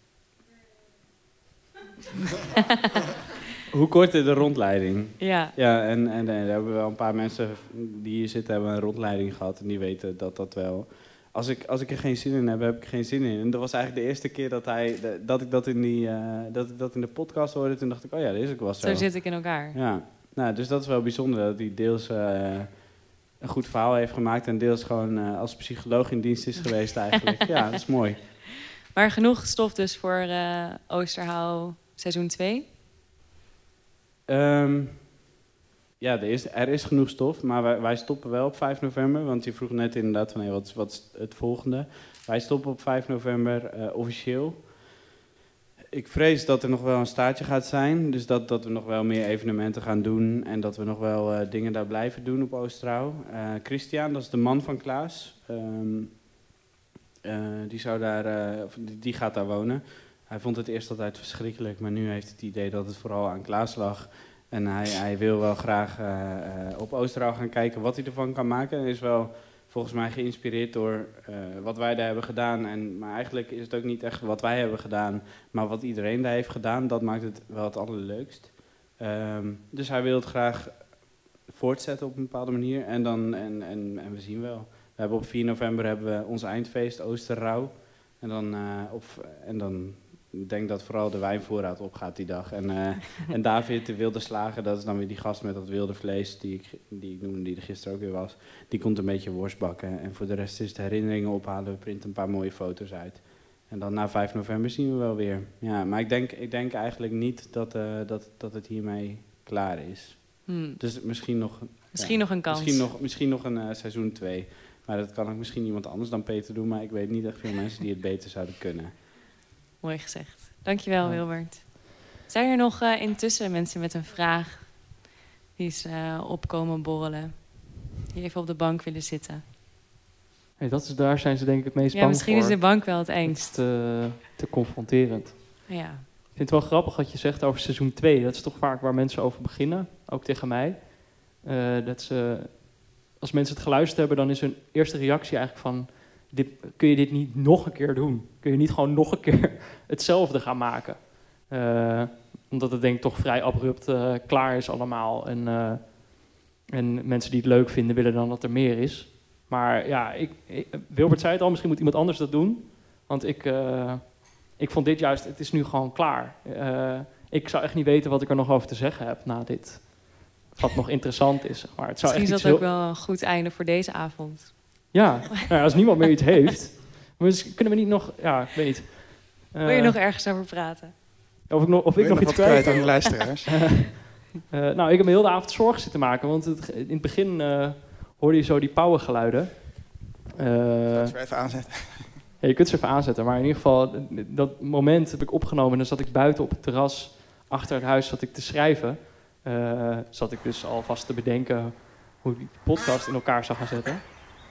hoe korter de rondleiding. Ja. Ja, en daar hebben we wel een paar mensen die hier zitten... hebben een rondleiding gehad en die weten dat wel... Als ik er geen zin in heb, heb ik er geen zin in. En dat was eigenlijk de eerste keer dat ik dat in de podcast hoorde. Toen dacht ik, oh ja, dat is ook wel zo. Zo zit ik in elkaar. Ja, dus dat is wel bijzonder. Dat hij deels een goed verhaal heeft gemaakt. En deels gewoon als psycholoog in dienst is geweest eigenlijk. Ja, dat is mooi. Maar genoeg stof dus voor Oosterhout seizoen 2? Ja, er is genoeg stof, maar wij stoppen wel op 5 november. Want je vroeg net inderdaad van, wat is het volgende? Wij stoppen op 5 november officieel. Ik vrees dat er nog wel een staartje gaat zijn. Dus dat we nog wel meer evenementen gaan doen. En dat we nog wel dingen daar blijven doen op Oosterhout. Christian, dat is de man van Klaas. Die gaat daar wonen. Hij vond het eerst altijd verschrikkelijk, maar nu heeft hij het idee dat het vooral aan Klaas lag... En hij wil wel graag op Oosterhout gaan kijken wat hij ervan kan maken. Hij is wel volgens mij geïnspireerd door wat wij daar hebben gedaan. Maar eigenlijk is het ook niet echt wat wij hebben gedaan, maar wat iedereen daar heeft gedaan. Dat maakt het wel het allerleukst. Dus hij wil het graag voortzetten op een bepaalde manier. En we zien wel. We hebben op 4 november hebben we ons eindfeest Oosterhout. En dan ik denk dat vooral de wijnvoorraad opgaat die dag. En David, de wilde slager, dat is dan weer die gast met dat wilde vlees die ik noemde, die er gisteren ook weer was. Die komt een beetje worst bakken. En voor de rest is het herinneringen ophalen. We printen een paar mooie foto's uit. En dan na 5 november zien we wel weer. Ja, maar ik denk eigenlijk niet dat het hiermee klaar is. Dus misschien nog een kans. Misschien nog een seizoen 2. Maar dat kan ook misschien iemand anders dan Peter doen. Maar ik weet niet echt veel mensen die het beter zouden kunnen. Mooi gezegd. Dankjewel, Wilbert. Zijn er nog intussen mensen met een vraag die eens opkomen borrelen? Die even op de bank willen zitten? Hey, daar zijn ze denk ik het meest bang voor. Misschien is de bank wel het engst. Te confronterend. Ja. Ik vind het wel grappig wat je zegt over seizoen 2. Dat is toch vaak waar mensen over beginnen. Ook tegen mij. Als mensen het geluisterd hebben, dan is hun eerste reactie eigenlijk van... kun je dit niet nog een keer doen? Kun je niet gewoon nog een keer hetzelfde gaan maken? Omdat het denk ik toch vrij abrupt klaar is allemaal. En mensen die het leuk vinden, willen dan dat er meer is. Maar ja, Wilbert zei het al, misschien moet iemand anders dat doen. Want ik vond dit juist, het is nu gewoon klaar. Ik zou echt niet weten wat ik er nog over te zeggen heb na dit. Wat nog interessant is, zeg maar. Het zou Misschien echt is dat ook wel een goed einde voor deze avond. Ja, nou, als niemand meer iets heeft... kunnen we niet nog... Ja, ik weet niet. Wil je nog ergens over praten? Of ik nog iets kwijt aan de luisteraars? Nou, ik heb me heel de avond zorgen zitten maken. Want in het begin hoorde je zo die pauwengeluiden. Dat we even aanzetten. Ja, je kunt ze even aanzetten. Maar in ieder geval, dat moment heb ik opgenomen. En dan zat ik buiten op het terras achter het huis zat ik te schrijven. Zat ik dus alvast te bedenken hoe ik die podcast in elkaar zou gaan zetten.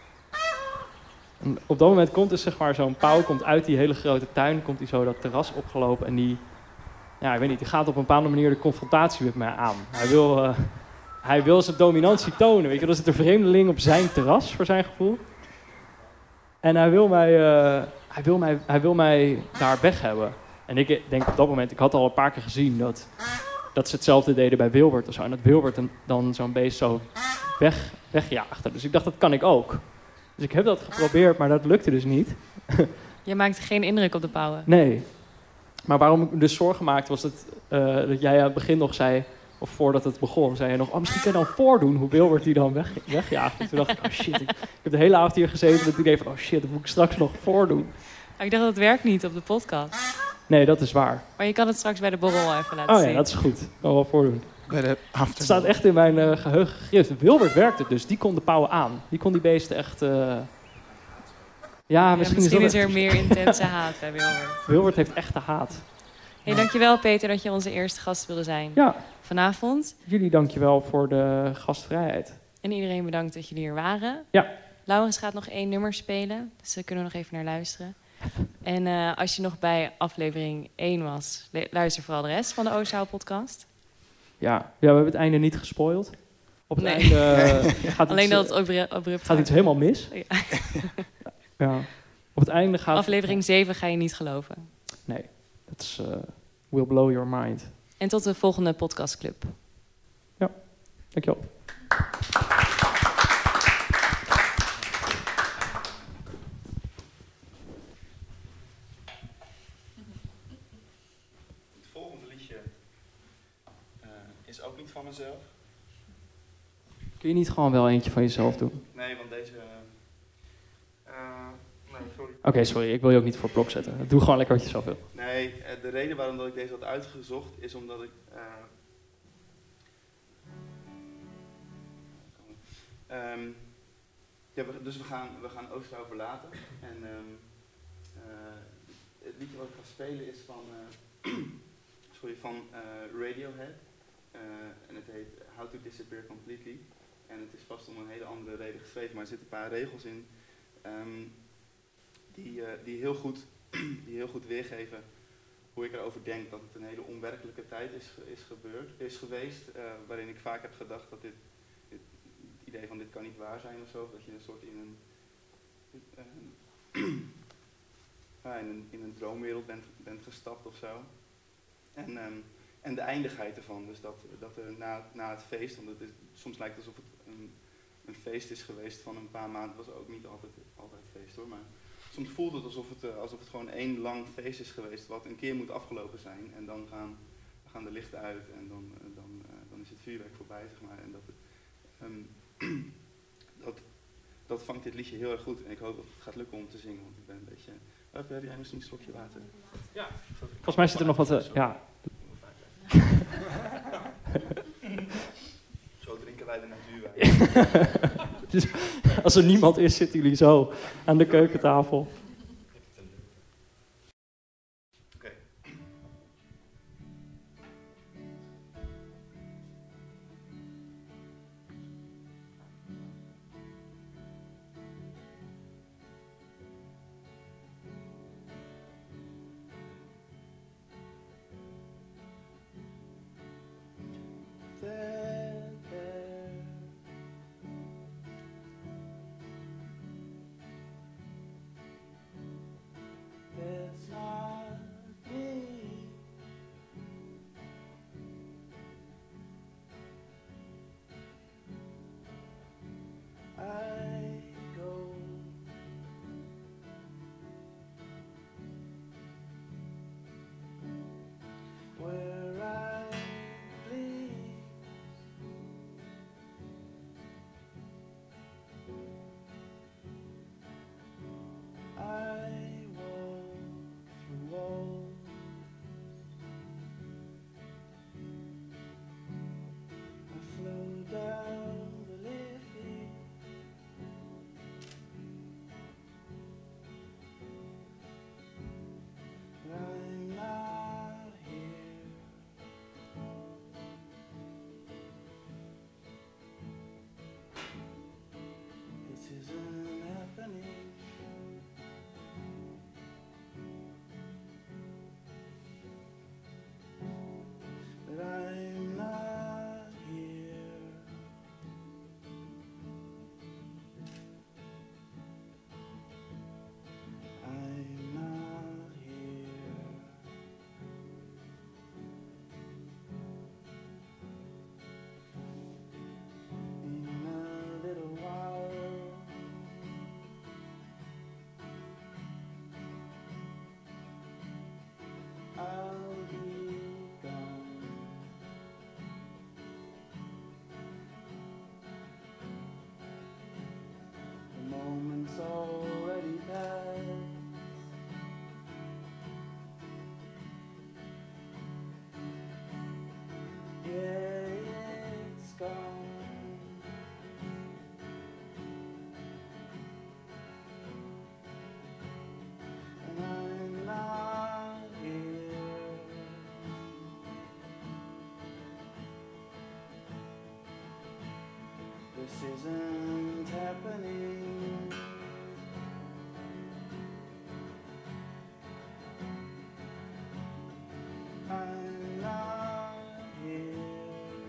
En op dat moment komt dus zeg maar zo'n pauw komt uit die hele grote tuin, komt hij zo dat terras opgelopen en die, ja, ik weet niet, die gaat op een bepaalde manier de confrontatie met mij aan. Hij wil zijn dominantie tonen, weet je, dan zit een vreemdeling op zijn terras voor zijn gevoel. En hij wil mij daar weg hebben. En ik denk op dat moment, ik had al een paar keer gezien dat ze hetzelfde deden bij Wilbert of zo. En dat Wilbert dan zo'n beest zo wegjaagde. Dus ik dacht, dat kan ik ook. Dus ik heb dat geprobeerd, maar dat lukte dus niet. Je maakte geen indruk op de pauwen. Nee. Maar waarom ik me dus zorgen maakte, was dat jij aan het begin nog zei, of voordat het begon, zei je nog, misschien kan je dan voordoen hoe Wilbert die dan wegjaagt. En toen dacht ik, oh shit, ik heb de hele avond hier gezeten met het idee van, oh shit, dat moet ik straks nog voordoen. Ik dacht, dat werkt niet op de podcast. Nee, dat is waar. Maar je kan het straks bij de borrel even laten zien. Oh ja, dat is goed. Ik kan wel voordoen. Bij de het staat echt in mijn geheugen gegrift. Wilbert werkte dus, die kon de pauwen aan. Die kon die beesten echt... Ja, misschien is er meer intense haat bij Wilbert. Wilbert heeft echte haat. Hey, dankjewel Peter dat je onze eerste gast wilde zijn vanavond. Jullie dankjewel voor de gastvrijheid. En iedereen bedankt dat jullie hier waren. Ja. Laurens gaat nog 1 nummer spelen, dus daar kunnen we nog even naar luisteren. En als je nog bij aflevering 1 was, luister vooral de rest van de Oosterhout podcast. Ja, we hebben het einde niet gespoild. Op het einde gaat alleen iets, dat het abrupt gaat iets helemaal mis. Ja. Ja. Op het einde gaat... Aflevering 7 ga je niet geloven. Nee, dat is will blow your mind. En tot de volgende podcastclub. Ja, dankjewel. Het volgende liedje is ook niet van mezelf. Kun je niet gewoon wel eentje van jezelf doen? Nee, want deze... nee, sorry. Oké, sorry. Ik wil je ook niet voor het blok zetten. Doe gewoon lekker wat je zelf wil. Nee, de reden waarom dat ik deze had uitgezocht is omdat ik... dus we gaan Oosterhout verlaten. En het liedje wat ik ga spelen is van Radiohead. En het heet How to Disappear Completely. En het is vast om een hele andere reden geschreven, maar er zitten een paar regels in die heel goed weergeven hoe ik erover denk dat het een hele onwerkelijke tijd is geweest, waarin ik vaak heb gedacht dat het idee van dit kan niet waar zijn of zo, dat je een soort in een droomwereld bent gestapt of zo. En de eindigheid ervan, dus dat er na het feest, want soms lijkt het alsof het een feest is geweest van een paar maanden, het was ook niet altijd feest hoor, maar soms voelt het alsof het gewoon één lang feest is geweest wat een keer moet afgelopen zijn en dan gaan de lichten uit en dan is het vuurwerk voorbij, zeg maar. En dat vangt dit liedje heel erg goed en ik hoop dat het gaat lukken om te zingen, want ik ben een beetje... heb jij misschien een slokje water? Ja. Volgens mij zit er nog wat... ja. Zo drinken wij de natuurwijn. Dus als er niemand is, zitten jullie zo aan de keukentafel. Oké. This isn't happening. I'm not here.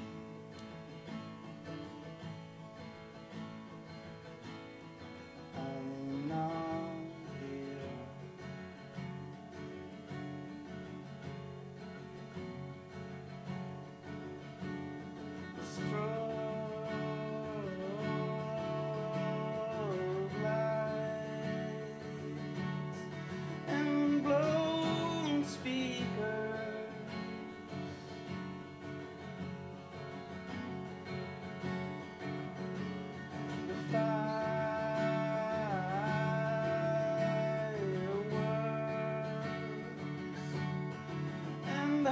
I'm not here. The strobe lights and blown speakers, the fireworks and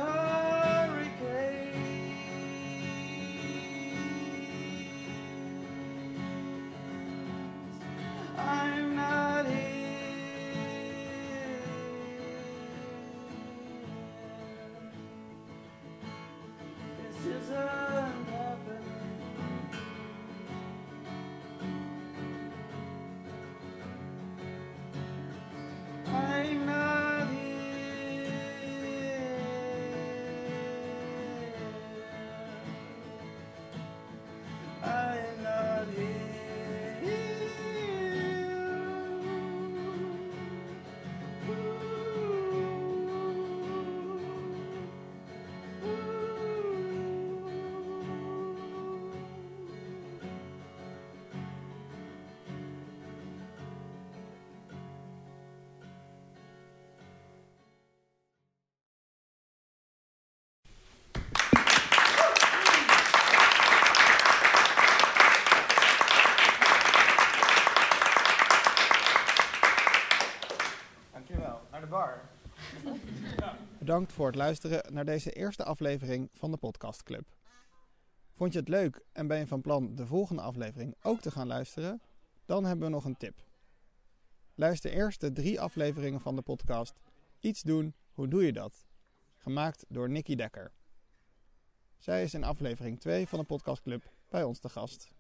hurricanes. I'm not here. This isn't happening. I'm not here. I'm not Dankjewel. Naar de bar. Bedankt voor het luisteren naar deze eerste aflevering van de Podcast Club. Vond je het leuk en ben je van plan de volgende aflevering ook te gaan luisteren? Dan hebben we nog een tip. Luister eerst de 3 afleveringen van de podcast Iets doen, hoe doe je dat? Gemaakt door Nikki Dekker. Zij is in aflevering 2 van de Podcast Club bij ons te gast.